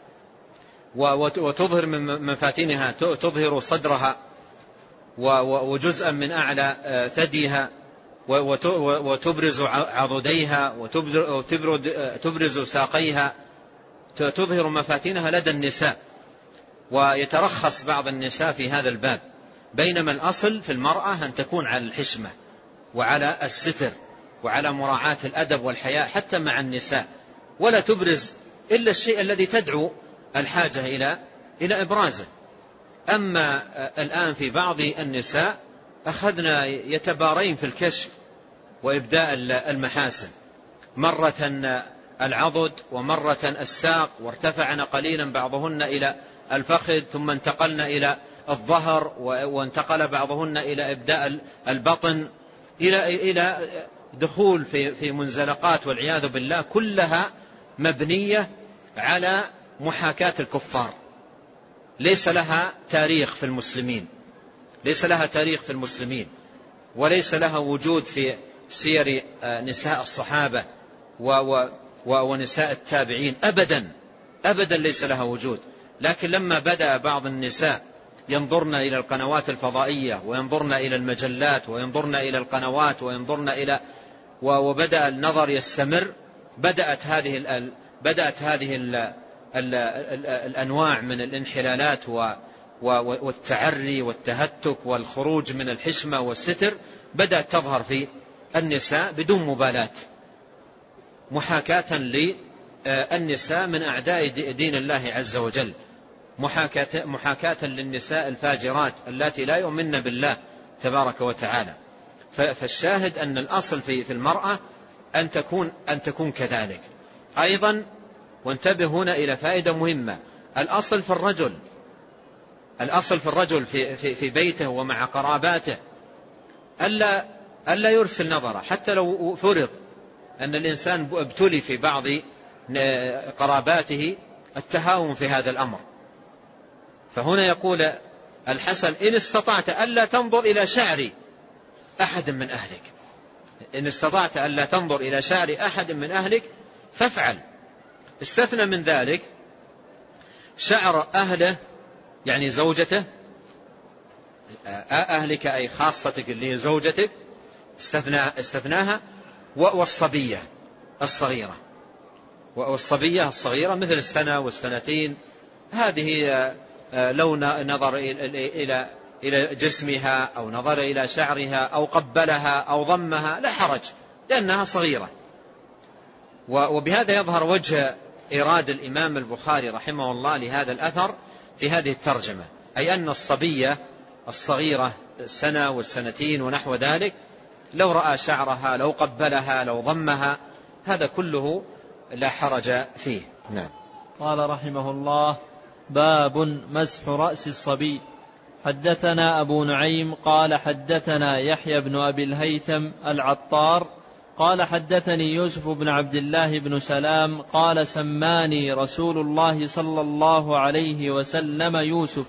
وتظهر من مفاتنها، تظهر صدرها وجزءا من أعلى ثديها، وتبرز عضديها، وتبرز ساقيها، تظهر مفاتنها لدى النساء، ويترخص بعض النساء في هذا الباب. بينما الأصل في المرأة أن تكون على الحشمة وعلى الستر وعلى مراعاة الأدب والحياء حتى مع النساء، ولا تبرز إلا الشيء الذي تدعو الحاجة إلى إبرازه. أما الآن في بعض النساء أخذنا يتبارين في الكشف وإبداء المحاسن، مرة العضد ومرة الساق، وارتفعنا قليلا بعضهن إلى الفخذ، ثم انتقلنا إلى الظهر، وانتقل بعضهن إلى إبداء البطن إلى دخول في منزلقات والعياذ بالله، كلها مبنية على محاكاة الكفار، ليس لها تاريخ في المسلمين، ليس لها تاريخ في المسلمين، وليس لها وجود في سير نساء الصحابة ونساء التابعين أبدا أبدا، ليس لها وجود. لكن لما بدأ بعض النساء ينظرن إلى القنوات الفضائية، وينظرن إلى المجلات، وينظرن إلى القنوات، وينظرن إلى وبدأ النظر يستمر، بدأت هذه الأنواع من الانحلالات والتعري والتهتك والخروج من الحشمة والستر بدأت تظهر في النساء بدون مبالاة، محاكاة للنساء من أعداء دين الله عز وجل، محاكاة للنساء الفاجرات التي لا يؤمن بالله تبارك وتعالى. فالشاهد أن الأصل في المرأة أن تكون كذلك أيضا. وانتبه هنا إلى فائدة مهمة، الأصل في الرجل في بيته ومع قراباته ألا يرسل نظره، حتى لو فرض أن الإنسان ابتلي في بعض قراباته التهاون في هذا الأمر. فهنا يقول الحسن: إن استطعت ألا تنظر إلى شعر أحد من أهلك، إن استطعت ألا تنظر إلى شعر أحد من أهلك فافعل. استثنى من ذلك شعر أهله، يعني زوجته، أهلك أي خاصتك اللي هي زوجتك استثناها، والصبية الصغيرة، والصبية الصغيرة مثل السنة والسنتين، هذه لو نظر إلى جسمها أو نظر إلى شعرها أو قبلها أو ضمها لا حرج، لأنها صغيرة. وبهذا يظهر وجه إرادة الإمام البخاري رحمه الله لهذا الأثر في هذه الترجمة، أي أن الصبية الصغيرة السنة والسنتين ونحو ذلك لو رأى شعرها، لو قبلها، لو ضمها، هذا كله لا حرج فيه. نعم. قال رحمه الله: باب مسح رأس الصبي. حدثنا أبو نعيم قال حدثنا يحيى بن أبي الهيثم العطار قال حدثني يوسف بن عبد الله بن سلام قال: سماني رسول الله صلى الله عليه وسلم يوسف،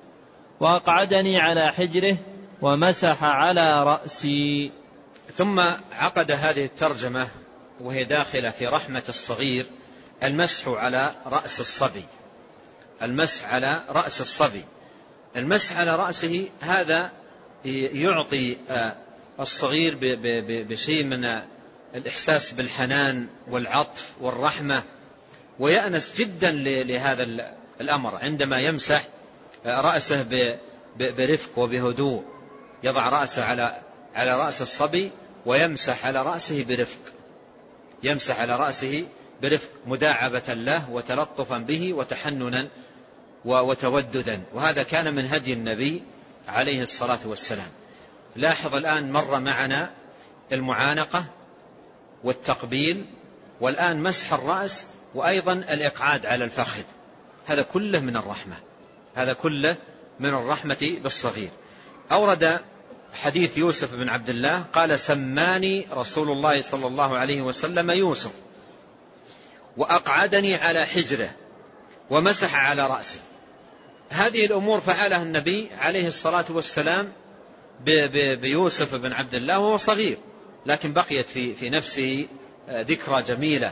وأقعدني على حجره ومسح على رأسي. ثم عقد هذه الترجمة وهي داخلة في رحمة الصغير، المسح على رأس الصبي، المسح على رأس الصبي. المسح على رأسه هذا يعطي الصغير بشيء من الإحساس بالحنان والعطف والرحمة، ويأنس جدا لهذا الأمر عندما يمسح رأسه برفق وبهدوء، يضع رأسه على رأس الصبي ويمسح على رأسه برفق، يمسح على رأسه برفق مداعبة له وتلطفا به وتحننا وتوددا، وهذا كان من هدي النبي عليه الصلاة والسلام. لاحظ الآن مر معنا المعانقة والتقبيل، والآن مسح الرأس، وأيضا الإقعاد على الفخذ، هذا كله من الرحمة، هذا كله من الرحمة بالصغير. أورد حديث يوسف بن عبد الله قال: سماني رسول الله صلى الله عليه وسلم يوسف، وأقعدني على حجره ومسح على رأسه. هذه الأمور فعلها النبي عليه الصلاة والسلام بيوسف بن عبد الله وهو صغير، لكن بقيت في نفسه ذكرى جميلة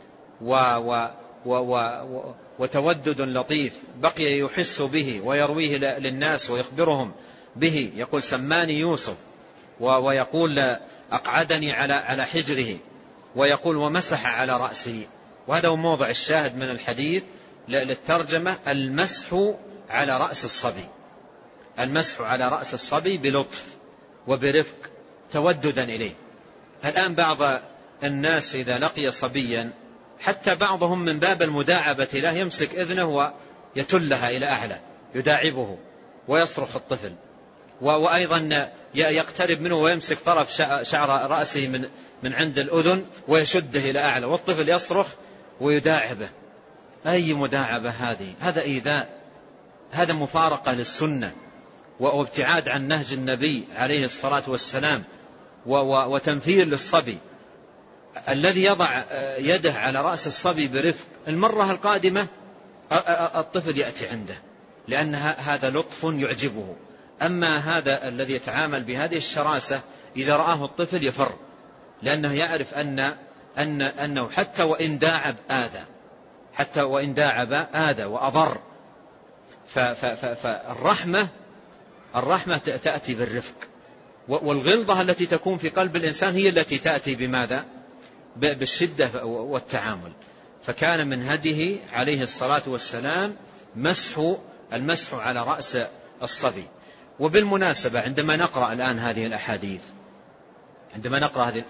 وتودد لطيف، بقي يحس به ويرويه للناس ويخبرهم به. يقول: سماني يوسف، ويقول: أقعدني على حجره، ويقول: ومسح على رأسه. وهذا هو موضع الشاهد من الحديث للترجمة: المسح على رأس الصبي، المسح على رأس الصبي بلطف وبرفق توددا إليه. الآن بعض الناس إذا لقي صبيا، حتى بعضهم من باب المداعبة له يمسك إذنه ويتلها إلى أعلى، يداعبه ويصرخ الطفل، وأيضا يقترب منه ويمسك طرف شعر رأسه من عند الأذن ويشده إلى أعلى، والطفل يصرخ ويداعبه. أي مداعبة هذه؟ هذا إيذاء، هذا مفارقة للسنة وابتعاد عن نهج النبي عليه الصلاة والسلام. وتنفير للصبي، الذي يضع يده على رأس الصبي برفق، المرة القادمة الطفل يأتي عنده، لأن هذا لطف يعجبه. أما هذا الذي يتعامل بهذه الشراسة إذا رآه الطفل يفر، لأنه يعرف أنه حتى وإن داعب آذى وأضر. فالرحمة تأتي بالرفق، والغلظة التي تكون في قلب الإنسان هي التي تأتي بماذا؟ بالشدة والتعامل. فكان من هديه عليه الصلاة والسلام المسح على رأس الصبي. وبالمناسبة عندما نقرأ الآن هذه الأحاديث، عندما نقرأ هذه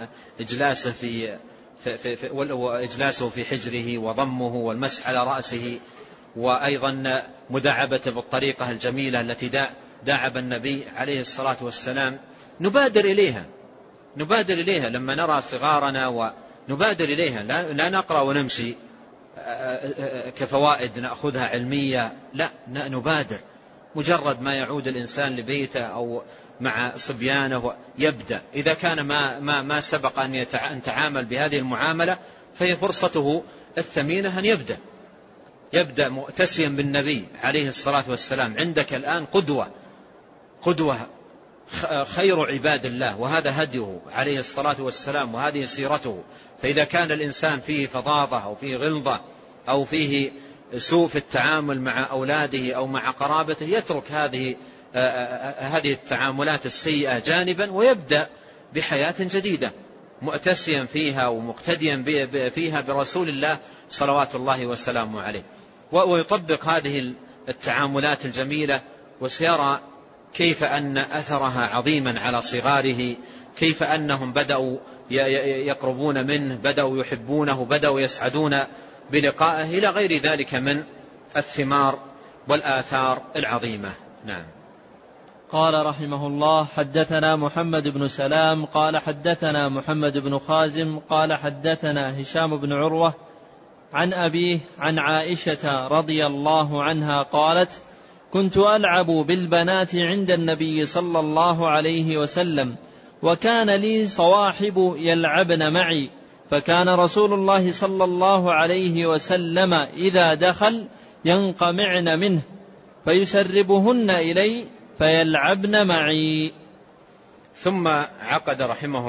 إجلاسه في حجره وضمه والمسح على رأسه، وأيضا مداعبته بالطريقة الجميلة التي داعب النبي عليه الصلاة والسلام، نبادر إليها لما نرى صغارنا، ونبادر إليها، لا نقرأ ونمشي كفوائد نأخذها علمية، لا، نبادر. مجرد ما يعود الإنسان لبيته أو مع صبيانه يبدأ، إذا كان ما سبق أن تعامل بهذه المعاملة فهي فرصته الثمينة أن يبدأ مؤتسيا بالنبي عليه الصلاة والسلام. عندك الآن قدوة خير عباد الله، وهذا هديه عليه الصلاة والسلام وهذه سيرته. فإذا كان الإنسان فيه فظاظة أو فيه غلظة أو فيه سوء في التعامل مع أولاده أو مع قرابته، يترك هذه التعاملات السيئة جانبا ويبدأ بحياة جديدة مؤتسيا فيها ومقتديا فيها برسول الله صلوات الله وسلامه عليه، ويطبق هذه التعاملات الجميلة، وسيرى كيف أن أثرها عظيما على صغاره، كيف أنهم بدأوا يقربون منه، بدأوا يحبونه، بدأوا يسعدون بلقائه، إلى غير ذلك من الثمار والآثار العظيمة. نعم. قال رحمه الله: حدثنا محمد بن سلام قال حدثنا محمد بن خازم قال حدثنا هشام بن عروة عن أبيه عن عائشة رضي الله عنها قالت: كنت ألعب بالبنات عند النبي صلى الله عليه وسلم، وكان لي صواحب يلعبن معي، فكان رسول الله صلى الله عليه وسلم إذا دخل ينقمعن منه فيسربهن إلي فيلعبن معي. ثم أورد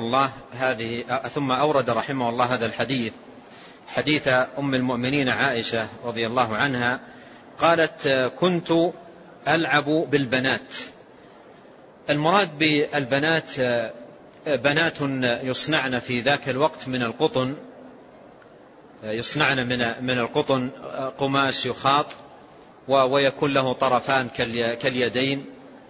رحمه الله هذا الحديث، حديث أم المؤمنين عائشة رضي الله عنها قالت: كنت ألعب بالبنات. المراد بالبنات بنات يصنعن في ذاك الوقت من القطن، يصنعن من القطن قماش يخاط ويكون له طرفان كاليدين،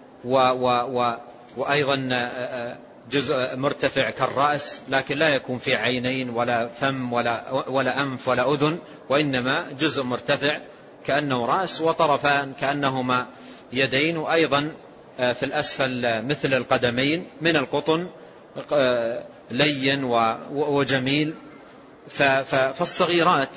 وأيضا جزء مرتفع كالرأس، لكن لا يكون في عينين ولا فم ولا أنف ولا أذن، وإنما جزء مرتفع كأنه رأس، وطرفان كأنهما يدين، وأيضا في الأسفل مثل القدمين من القطن لين وجميل. فالصغيرات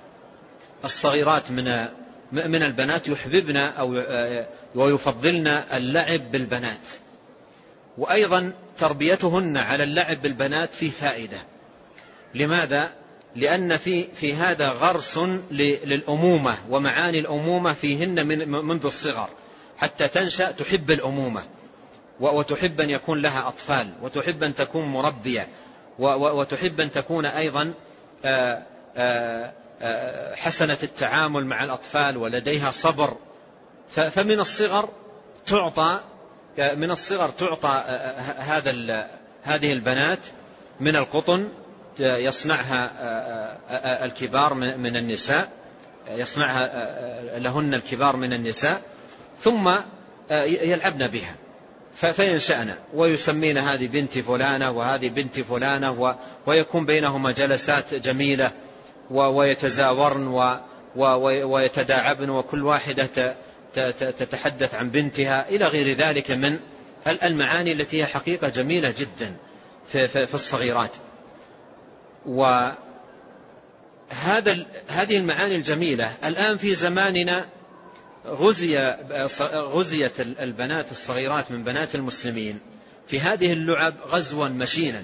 من البنات يحببن أو ويفضلن اللعب بالبنات، وأيضا تربيتهن على اللعب بالبنات فيه فائدة. لماذا؟ لأن في هذا غرس للأمومة ومعاني الأمومة فيهن منذ الصغر، حتى تنشأ تحب الأمومة، وتحب أن يكون لها أطفال، وتحب أن تكون مربية، وتحب أن تكون أيضا حسنة التعامل مع الأطفال ولديها صبر. فمن الصغر تعطى هذه البنات من القطن، يصنعها الكبار من النساء، يصنعها لهن الكبار من النساء، ثم يلعبن بها فينشأن ويسمين هذه بنت فلانة وهذه بنت فلانة، ويكون بينهما جلسات جميلة، ويتزاورن ويتداعبن، وكل واحدة تتحدث عن بنتها، إلى غير ذلك من المعاني التي هي حقيقة جميلة جدا في الصغيرات. وهذه المعاني الجميلة الآن في زماننا غزيت البنات الصغيرات من بنات المسلمين، في هذه اللعب غزوا مشينا،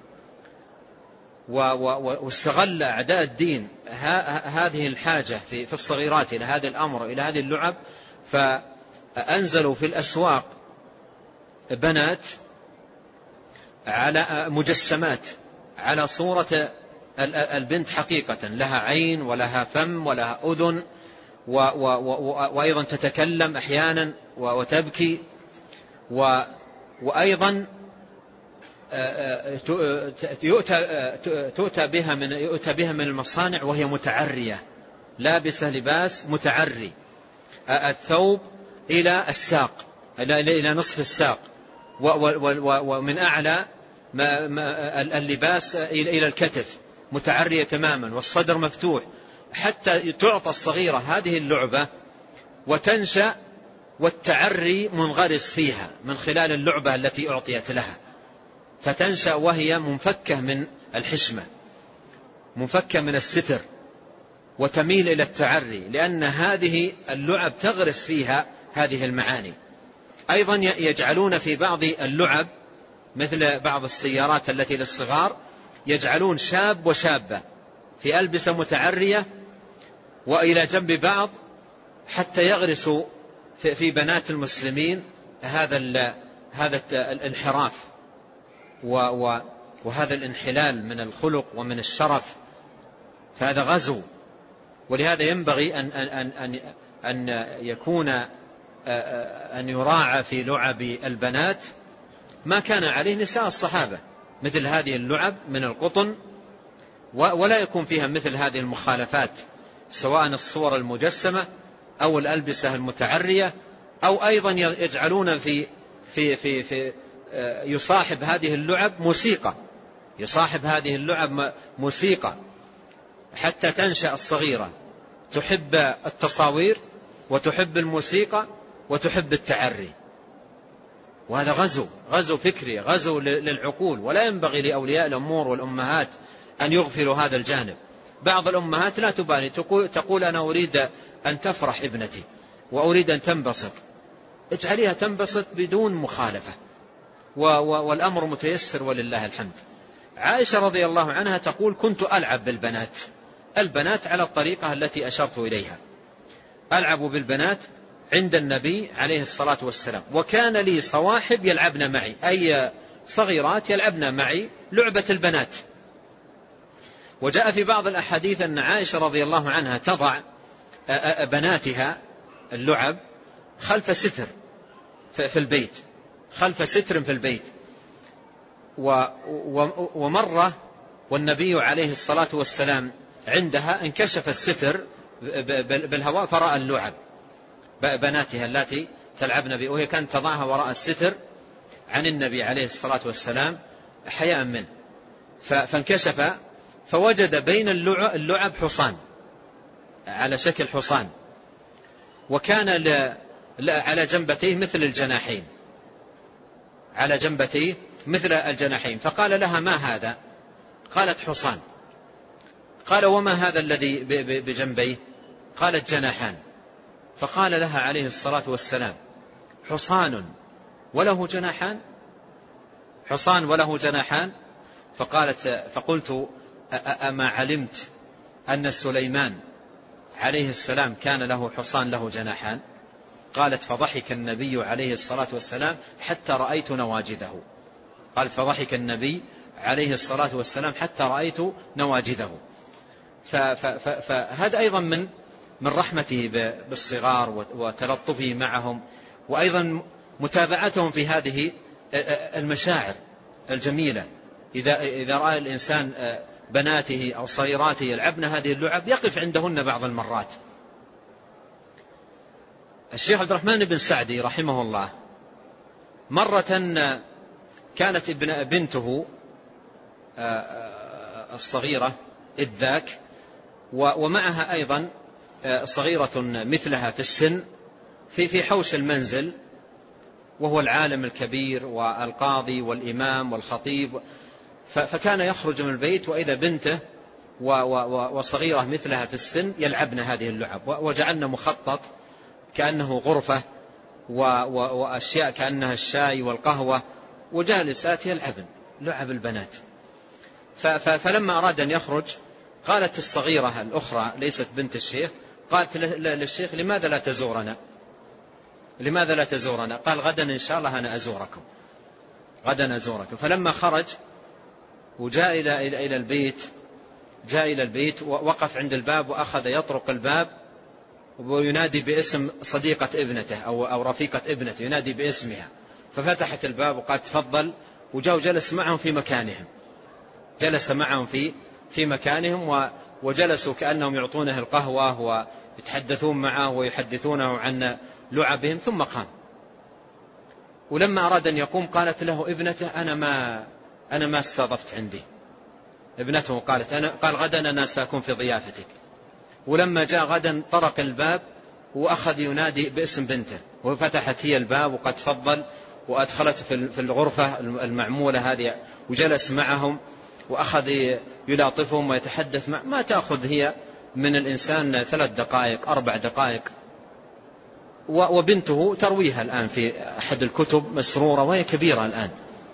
واستغل أعداء الدين هذه الحاجة في الصغيرات إلى هذا الأمر، إلى هذه اللعب، فأنزلوا في الأسواق بنات على مجسمات على صورة البنت حقيقة، لها عين ولها فم ولها أذن، وأيضا تتكلم أحيانا وتبكي، وأيضا يؤتى بها من المصانع وهي متعرية، لابسة لباس متعري، الثوب إلى الساق، إلى نصف الساق، ومن أعلى اللباس إلى الكتف، متعرية تماما، والصدر مفتوح، حتى تعطى الصغيرة هذه اللعبة وتنشأ والتعري منغرس فيها من خلال اللعبة التي أعطيت لها، فتنشأ وهي منفكة من الحشمة، منفكة من الستر، وتميل إلى التعري، لأن هذه اللعب تغرس فيها هذه المعاني. أيضا يجعلون في بعض اللعب مثل بعض السيارات التي للصغار، يجعلون شاب وشابة في ألبسة متعرية وإلى جنب بعض، حتى يغرسوا في بنات المسلمين هذا الانحراف وهذا الانحلال من الخلق ومن الشرف، فهذا غزو. ولهذا ينبغي أن يكون أن يراعى في لعب البنات ما كان عليه نساء الصحابة، مثل هذه اللعب من القطن، ولا يكون فيها مثل هذه المخالفات، سواء الصور المجسمة أو الألبسة المتعرية، أو أيضا يجعلون في يصاحب هذه اللعب موسيقى، يصاحب هذه اللعب موسيقى، حتى تنشأ الصغيرة تحب التصاوير وتحب الموسيقى وتحب التعري. وهذا غزو فكري، غزو للعقول، ولا ينبغي لأولياء الأمور والأمهات أن يغفلوا هذا الجانب. بعض الأمهات لا تبالي، تقول أنا أريد أن تفرح ابنتي وأريد أن تنبسط، اجعليها تنبسط بدون مخالفة، والأمر متيسر ولله الحمد. عائشة رضي الله عنها تقول كنت ألعب بالبنات، البنات على الطريقة التي أشرت إليها، ألعب بالبنات عند النبي عليه الصلاة والسلام، وكان لي صواحب يلعبن معي، أي صغيرات يلعبن معي لعبة البنات. وجاء في بعض الأحاديث أن عائشة رضي الله عنها تضع بناتها اللعب خلف ستر في البيت، خلف ستر في البيت. ومرة والنبي عليه الصلاة والسلام عندها انكشف الستر بالهواء فرأى اللعب بناتها التي تلعبن به، وهي كانت تضعها وراء الستر عن النبي عليه الصلاة والسلام حياء منه، فانكشف فوجد بين اللعب حصان على شكل حصان، وكان على جنبتيه مثل الجناحين، على جنبتيه مثل الجناحين. فقال لها ما هذا؟ قالت حصان. قال وما هذا الذي بجنبيه؟ قالت جناحان. فقال لها عليه الصلاة والسلام حصان وله جناحان؟ حصان وله جناحان؟ فقلت أما علمت أن سليمان عليه السلام كان له حصان له جناحان؟ قالت فضحك النبي عليه الصلاة والسلام حتى رأيت نواجذه. قالت فضحك النبي عليه الصلاة والسلام حتى رأيت نواجذه. فهذا أيضا من رحمته بالصغار وتلطفه معهم، وأيضا متابعتهم في هذه المشاعر الجميلة. إذا رأى الإنسان بناته أو صغيراته يلعبن هذه اللعب يقف عندهن بعض المرات. الشيخ عبد الرحمن بن سعدي رحمه الله مرة كانت بنته الصغيرة إذ ذاك ومعها أيضا صغيرة مثلها في السن في حوش المنزل، وهو العالم الكبير والقاضي والإمام والخطيب، فكان يخرج من البيت وإذا بنته وصغيرة مثلها في السن يلعبن هذه اللعب، وجعلنا مخطط كأنه غرفة وأشياء كأنها الشاي والقهوة وجالسات يلعبن لعب البنات. فلما أراد أن يخرج قالت الصغيرة الأخرى ليست بنت الشيخ، قالت للشيخ لماذا لا تزورنا؟ لماذا لا تزورنا؟ قال غدا إن شاء الله أنا أزوركم، غدا أزوركم. فلما خرج وجاء إلى البيت، جاء إلى البيت ووقف عند الباب وأخذ يطرق الباب وينادي باسم صديقة ابنته أو رفيقة ابنته، ينادي باسمها. ففتحت الباب وقال تفضل، وجاء وجلس معهم في مكانهم، جلس معهم في مكانهم وجلسوا كأنهم يعطونه القهوة ويتحدثون معه ويحدثونه عن لعبهم. ثم قام، ولما أراد أن يقوم قالت له ابنته أنا ما استضفت عندي. ابنته قالت قال غدا أنا سأكون في ضيافتك. ولما جاء غدا طرق الباب وأخذ ينادي باسم بنته، وفتحت هي الباب وقد تفضل، وأدخلته في الغرفة المعمولة هذه وجلس معهم وأخذ يلاطفهم ويتحدث ما تأخذ هي من الإنسان 3 دقائق 4 دقائق. وبنته ترويها الآن في أحد الكتب مسرورة وهي كبيرة الآن،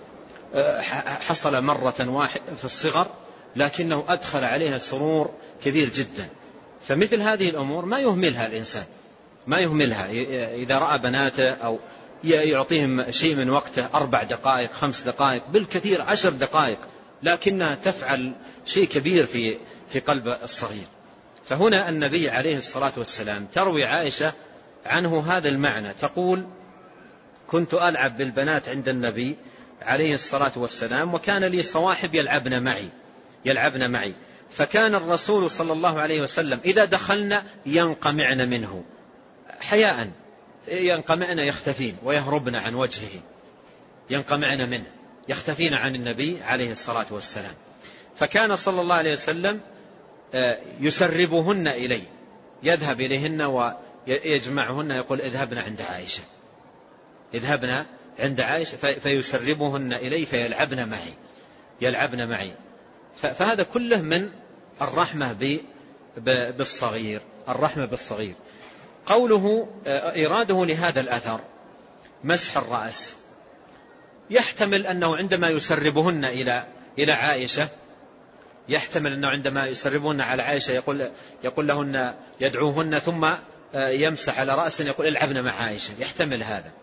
حصل مرة واحدة في الصغر لكنه أدخل عليها سرور كبير جدا. فمثل هذه الأمور ما يهملها الإنسان، ما يهملها. إذا رأى بناته أو يعطيهم شيء من وقته 4 دقائق 5 دقائق بالكثير 10 دقائق، لكنها تفعل شيء كبير في قلب الصغير. فهنا النبي عليه الصلاة والسلام تروي عائشة عنه هذا المعنى، تقول كنت ألعب بالبنات عند النبي عليه الصلاة والسلام وكان لي صواحب يلعبن معي، فكان الرسول صلى الله عليه وسلم إذا دخلنا ينقمعن منه حياء، ينقمعن يختفين ويهربن عن وجهه، ينقمعن منه يختفين عن النبي عليه الصلاة والسلام. فكان صلى الله عليه وسلم يسربهن إليه، يذهب إليهن ويجمعهن، يقول اذهبن عند عائشة، اذهبن عند عائشة، فيسربهن إليه فيلعبن معي. فهذا كله من الرحمة بالصغير، الرحمة بالصغير. قوله إراده لهذا الأثر مسح الرأس، يحتمل أنه عندما يسربهن إلى عائشة، يحتمل أنه عندما يسربهن على عائشة يقول لهن يدعوهن ثم يمسح على رأسه يقول العبن مع عائشة، يحتمل هذا،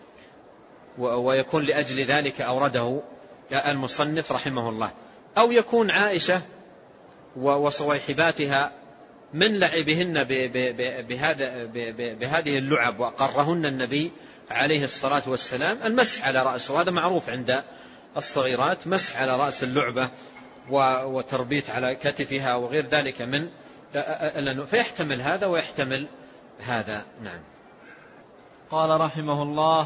ويكون لأجل ذلك أورده المصنف رحمه الله. أو يكون عائشة وصويحباتها من لعبهن بهذه اللعب وأقرهن النبي عليه الصلاة والسلام المسح على رأسه، وهذا معروف عند الصغيرات، مسح على رأس اللعبة وتربيت على كتفها وغير ذلك من، فيحتمل هذا ويحتمل هذا. نعم. قال رحمه الله: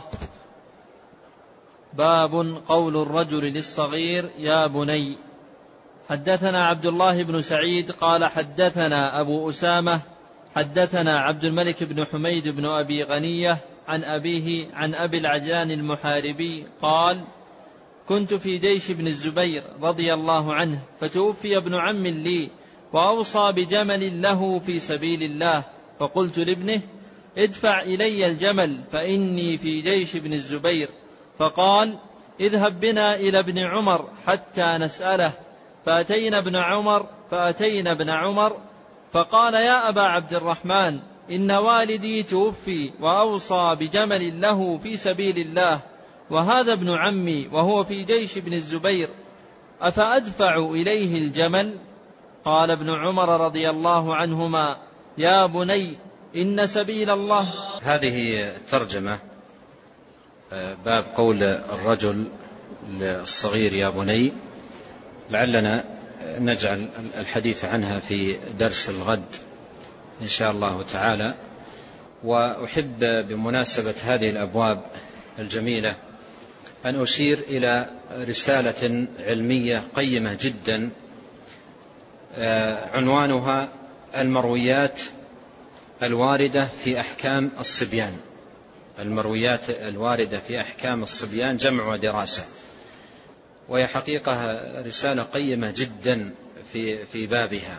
باب قول الرجل للصغير يا بني. حدثنا عبد الله بن سعيد قال حدثنا أبو أسامة حدثنا عبد الملك بن حميد بن أبي غنية عن أبيه عن أبي العجلان المحاربي قال: كنت في جيش ابن الزبير رضي الله عنه، فتوفي ابن عم لي وأوصى بجمل له في سبيل الله، فقلت لابنه: ادفع إلي الجمل فإني في جيش ابن الزبير. فقال: اذهب بنا إلى ابن عمر حتى نسأله. فأتينا ابن عمر فقال: يا أبا عبد الرحمن، إن والدي توفي وأوصى بجمل له في سبيل الله، وهذا ابن عمي وهو في جيش ابن الزبير، أفأدفع إليه الجمل؟ قال ابن عمر رضي الله عنهما: يا بني إن سبيل الله. هذه ترجمة باب قول الرجل للصغير يا بني، لعلنا نجعل الحديث عنها في درس الغد إن شاء الله تعالى. وأحب بمناسبة هذه الأبواب الجميلة أن أشير إلى رسالة علمية قيمة جدا عنوانها المرويات الواردة في أحكام الصبيان، المرويات الواردة في أحكام الصبيان، جمع ودراسة. وهي حقيقة رسالة قيمة جدا في بابها.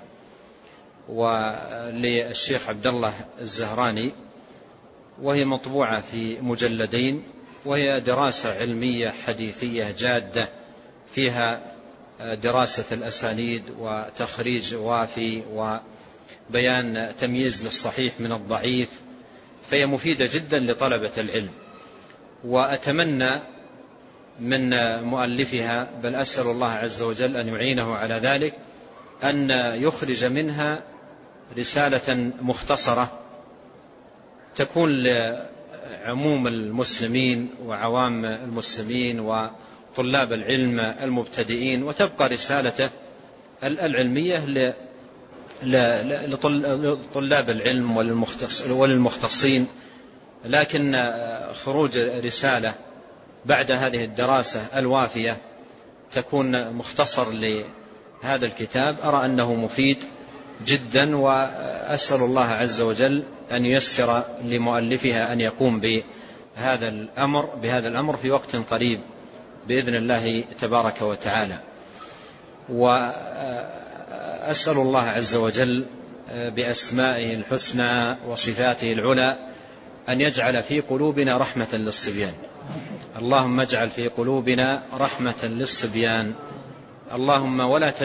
وللشيخ عبد الله الزهراني، وهي مطبوعة في مجلدين وهي دراسة علمية حديثية جادة فيها دراسة الأسانيد وتخريج وافي وبيان تمييز للصحيح من الضعيف، فهي مفيدة جدا لطلبة العلم. وأتمنى من مؤلفها، بل أسأل الله عز وجل أن يعينه على ذلك، أن يخرج منها رسالة مختصرة تكون لعموم المسلمين وعوام المسلمين وطلاب العلم المبتدئين، وتبقى رسالته العلمية لطلاب العلم وللمختصين. لكن خروج رسالة بعد هذه الدراسة الوافية تكون مختصر لهذا الكتاب أرى أنه مفيد جدا، وأسأل الله عز وجل أن ييسر لمؤلفها أن يقوم بهذا الأمر في وقت قريب بإذن الله تبارك وتعالى. وأسأل الله عز وجل بأسمائه الحسنى وصفاته العلى أن يجعل في قلوبنا رحمة للصبيان. اللهم اجعل في قلوبنا رحمة للصبيان. اللهم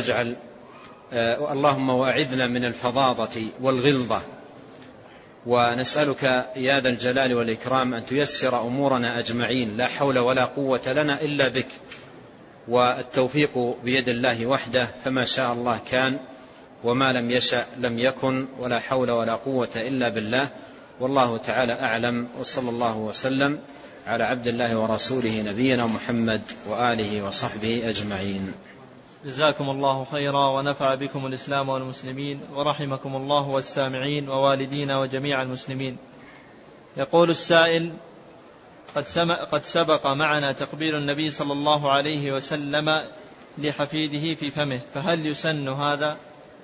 وأعذنا من الفظاظة والغلظة. ونسألك يا ذا الجلال والإكرام أن تيسر أمورنا أجمعين، لا حول ولا قوة لنا إلا بك، والتوفيق بيد الله وحده، فما شاء الله كان وما لم يشأ لم يكن، ولا حول ولا قوة إلا بالله. والله تعالى أعلم، وصلى الله وسلم على عبد الله ورسوله نبينا محمد وآله وصحبه أجمعين. جزاكم الله خيرا، ونفع بكم الإسلام والمسلمين، ورحمكم الله والسامعين ووالدينا وجميع المسلمين. يقول السائل: قد سبق معنا تقبيل النبي صلى الله عليه وسلم لحفيده في فمه، فهل يسن هذا؟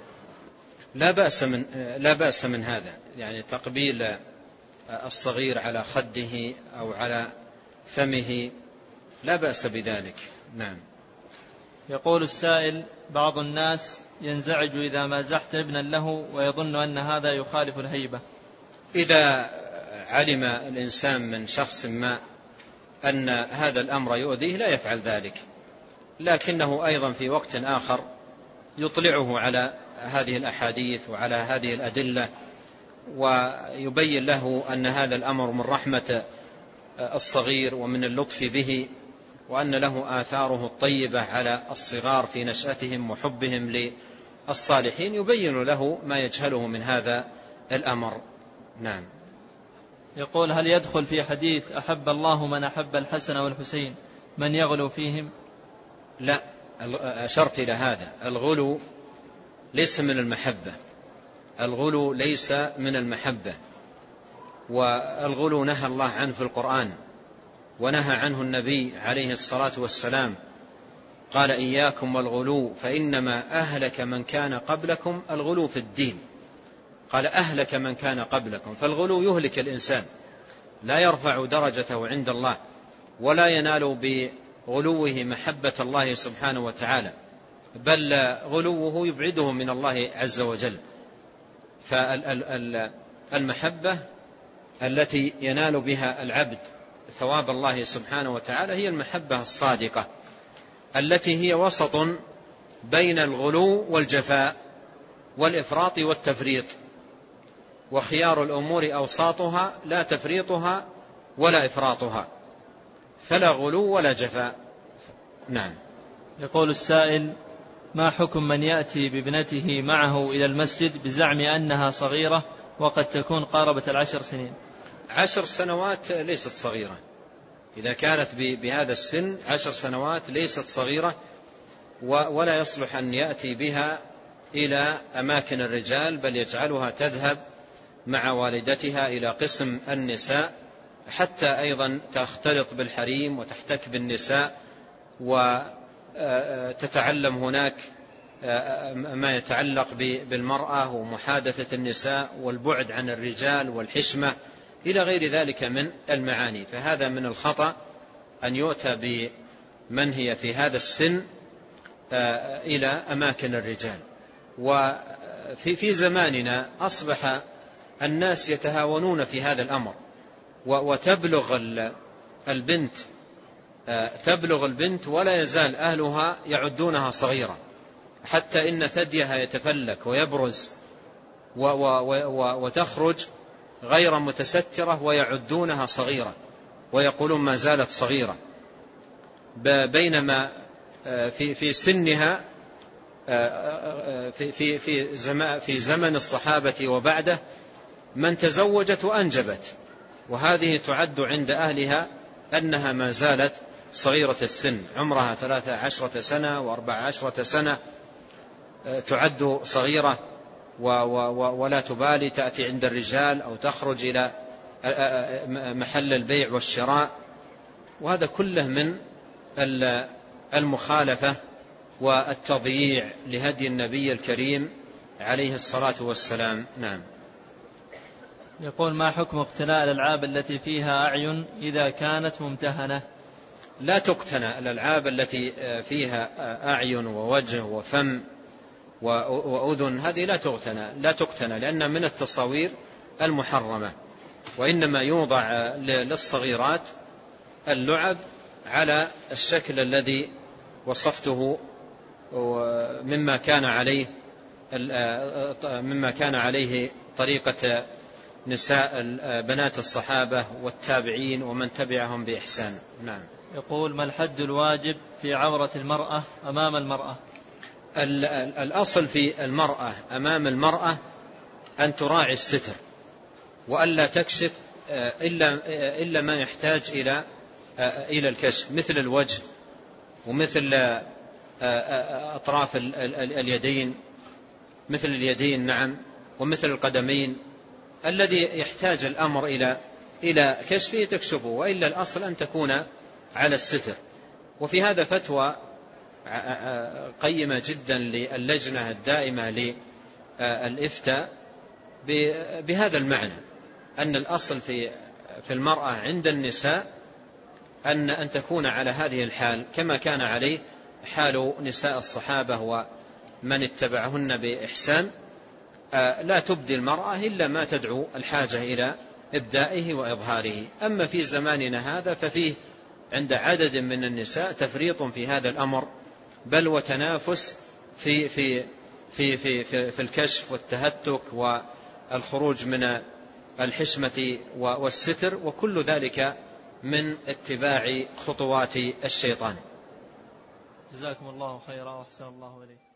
لا بأس من هذا، يعني تقبيل الصغير على خده أو على فمه لا بأس بذلك. نعم. يقول السائل: بعض الناس ينزعج إذا مازحت ابنا له ويظن أن هذا يخالف الهيبة. إذا علم الإنسان من شخص ما أن هذا الأمر يؤذيه لا يفعل ذلك، لكنه أيضا في وقت آخر يطلعه على هذه الأحاديث وعلى هذه الأدلة، ويبين له أن هذا الأمر من رحمة الصغير ومن اللطف به، وأن له آثاره الطيبة على الصغار في نشأتهم وحبهم للصالحين، يبين له ما يجهله من هذا الأمر. نعم. يقول: هل يدخل في حديث أحب الله من أحب الحسن والحسين من يغلو فيهم؟ لا، أشرت إلى هذا. الغلو ليس من المحبة، الغلو ليس من المحبة، والغلو نهى الله عنه في القرآن، ونهى عنه النبي عليه الصلاة والسلام، قال: إياكم والغلو فإنما أهلك من كان قبلكم الغلو في الدين. قال: أهلك من كان قبلكم، فالغلو يهلك الإنسان، لا يرفع درجته عند الله، ولا ينال بغلوه محبة الله سبحانه وتعالى، بل غلوه يبعده من الله عز وجل. فالمحبة التي ينال بها العبد ثواب الله سبحانه وتعالى هي المحبة الصادقة، التي هي وسط بين الغلو والجفاء والإفراط والتفريط، وخيار الأمور أوساطها لا تفريطها ولا إفراطها، فلا غلو ولا جفاء. نعم. يقول السائل: ما حكم من يأتي بابنته معه إلى المسجد بزعم أنها صغيرة وقد تكون قاربت 10 سنين؟ 10 سنوات ليست صغيرة، إذا كانت بهذا السن 10 سنوات ليست صغيرة، ولا يصلح أن يأتي بها إلى أماكن الرجال، بل يجعلها تذهب مع والدتها إلى قسم النساء، حتى أيضا تختلط بالحريم وتحتك بالنساء وتتعلم هناك ما يتعلق بالمرأة ومحادثة النساء والبعد عن الرجال والحشمة إلى غير ذلك من المعاني. فهذا من الخطأ أن يؤتى بمن هي في هذا السن إلى أماكن الرجال. وفي زماننا أصبح الناس يتهاونون في هذا الأمر، وتبلغ البنت تبلغ البنت ولا يزال أهلها يعدونها صغيرة، حتى إن ثديها يتفلك ويبرز وتخرج غير متسترة ويعدونها صغيرة ويقولون ما زالت صغيرة، بينما في سنها في زمن الصحابة وبعده من تزوجت وأنجبت، وهذه تعد عند أهلها أنها ما زالت صغيرة السن، عمرها 13 سنة و14 سنة، تعد صغيرة ولا تبالي، تأتي عند الرجال أو تخرج إلى محل البيع والشراء، وهذا كله من المخالفة والتضييع لهدي النبي الكريم عليه الصلاة والسلام. نعم. يقول: ما حكم اقتناء الألعاب التي فيها أعين إذا كانت ممتهنة؟ لا تقتنى الألعاب التي فيها أعين ووجه وفم وأذن، هذه لا تقتنى لأنها من التصاوير المحرمة، وإنما يوضع للصغيرات اللعب على الشكل الذي وصفته مما كان عليه طريقة نساء بنات الصحابة والتابعين ومن تبعهم بإحسان. نعم. يقول: ما الحد الواجب في عورة المرأة أمام المرأة؟ الأصل في المرأة أمام المرأة أن تراعي الستر، وألا تكشف إلا ما يحتاج إلى الكشف، مثل الوجه ومثل أطراف اليدين، مثل اليدين نعم، ومثل القدمين، الذي يحتاج الأمر إلى كشفه تكشفه، وإلا الأصل أن تكون على الستر. وفي هذا فتوى قيمة جدا للجنة الدائمة للإفتاء بهذا المعنى، أن الأصل في المرأة عند النساء أن تكون على هذه الحال كما كان عليه حال نساء الصحابة ومن اتبعهن بإحسان، لا تبدي المرأة إلا ما تدعو الحاجة إلى إبدائه وإظهاره. أما في زماننا هذا ففيه عند عدد من النساء تفريط في هذا الأمر، بل وتنافس في الكشف والتهتك والخروج من الحشمة والستر، وكل ذلك من اتباع خطوات الشيطان. جزاكم الله خيرا وأحسن الله إليكم.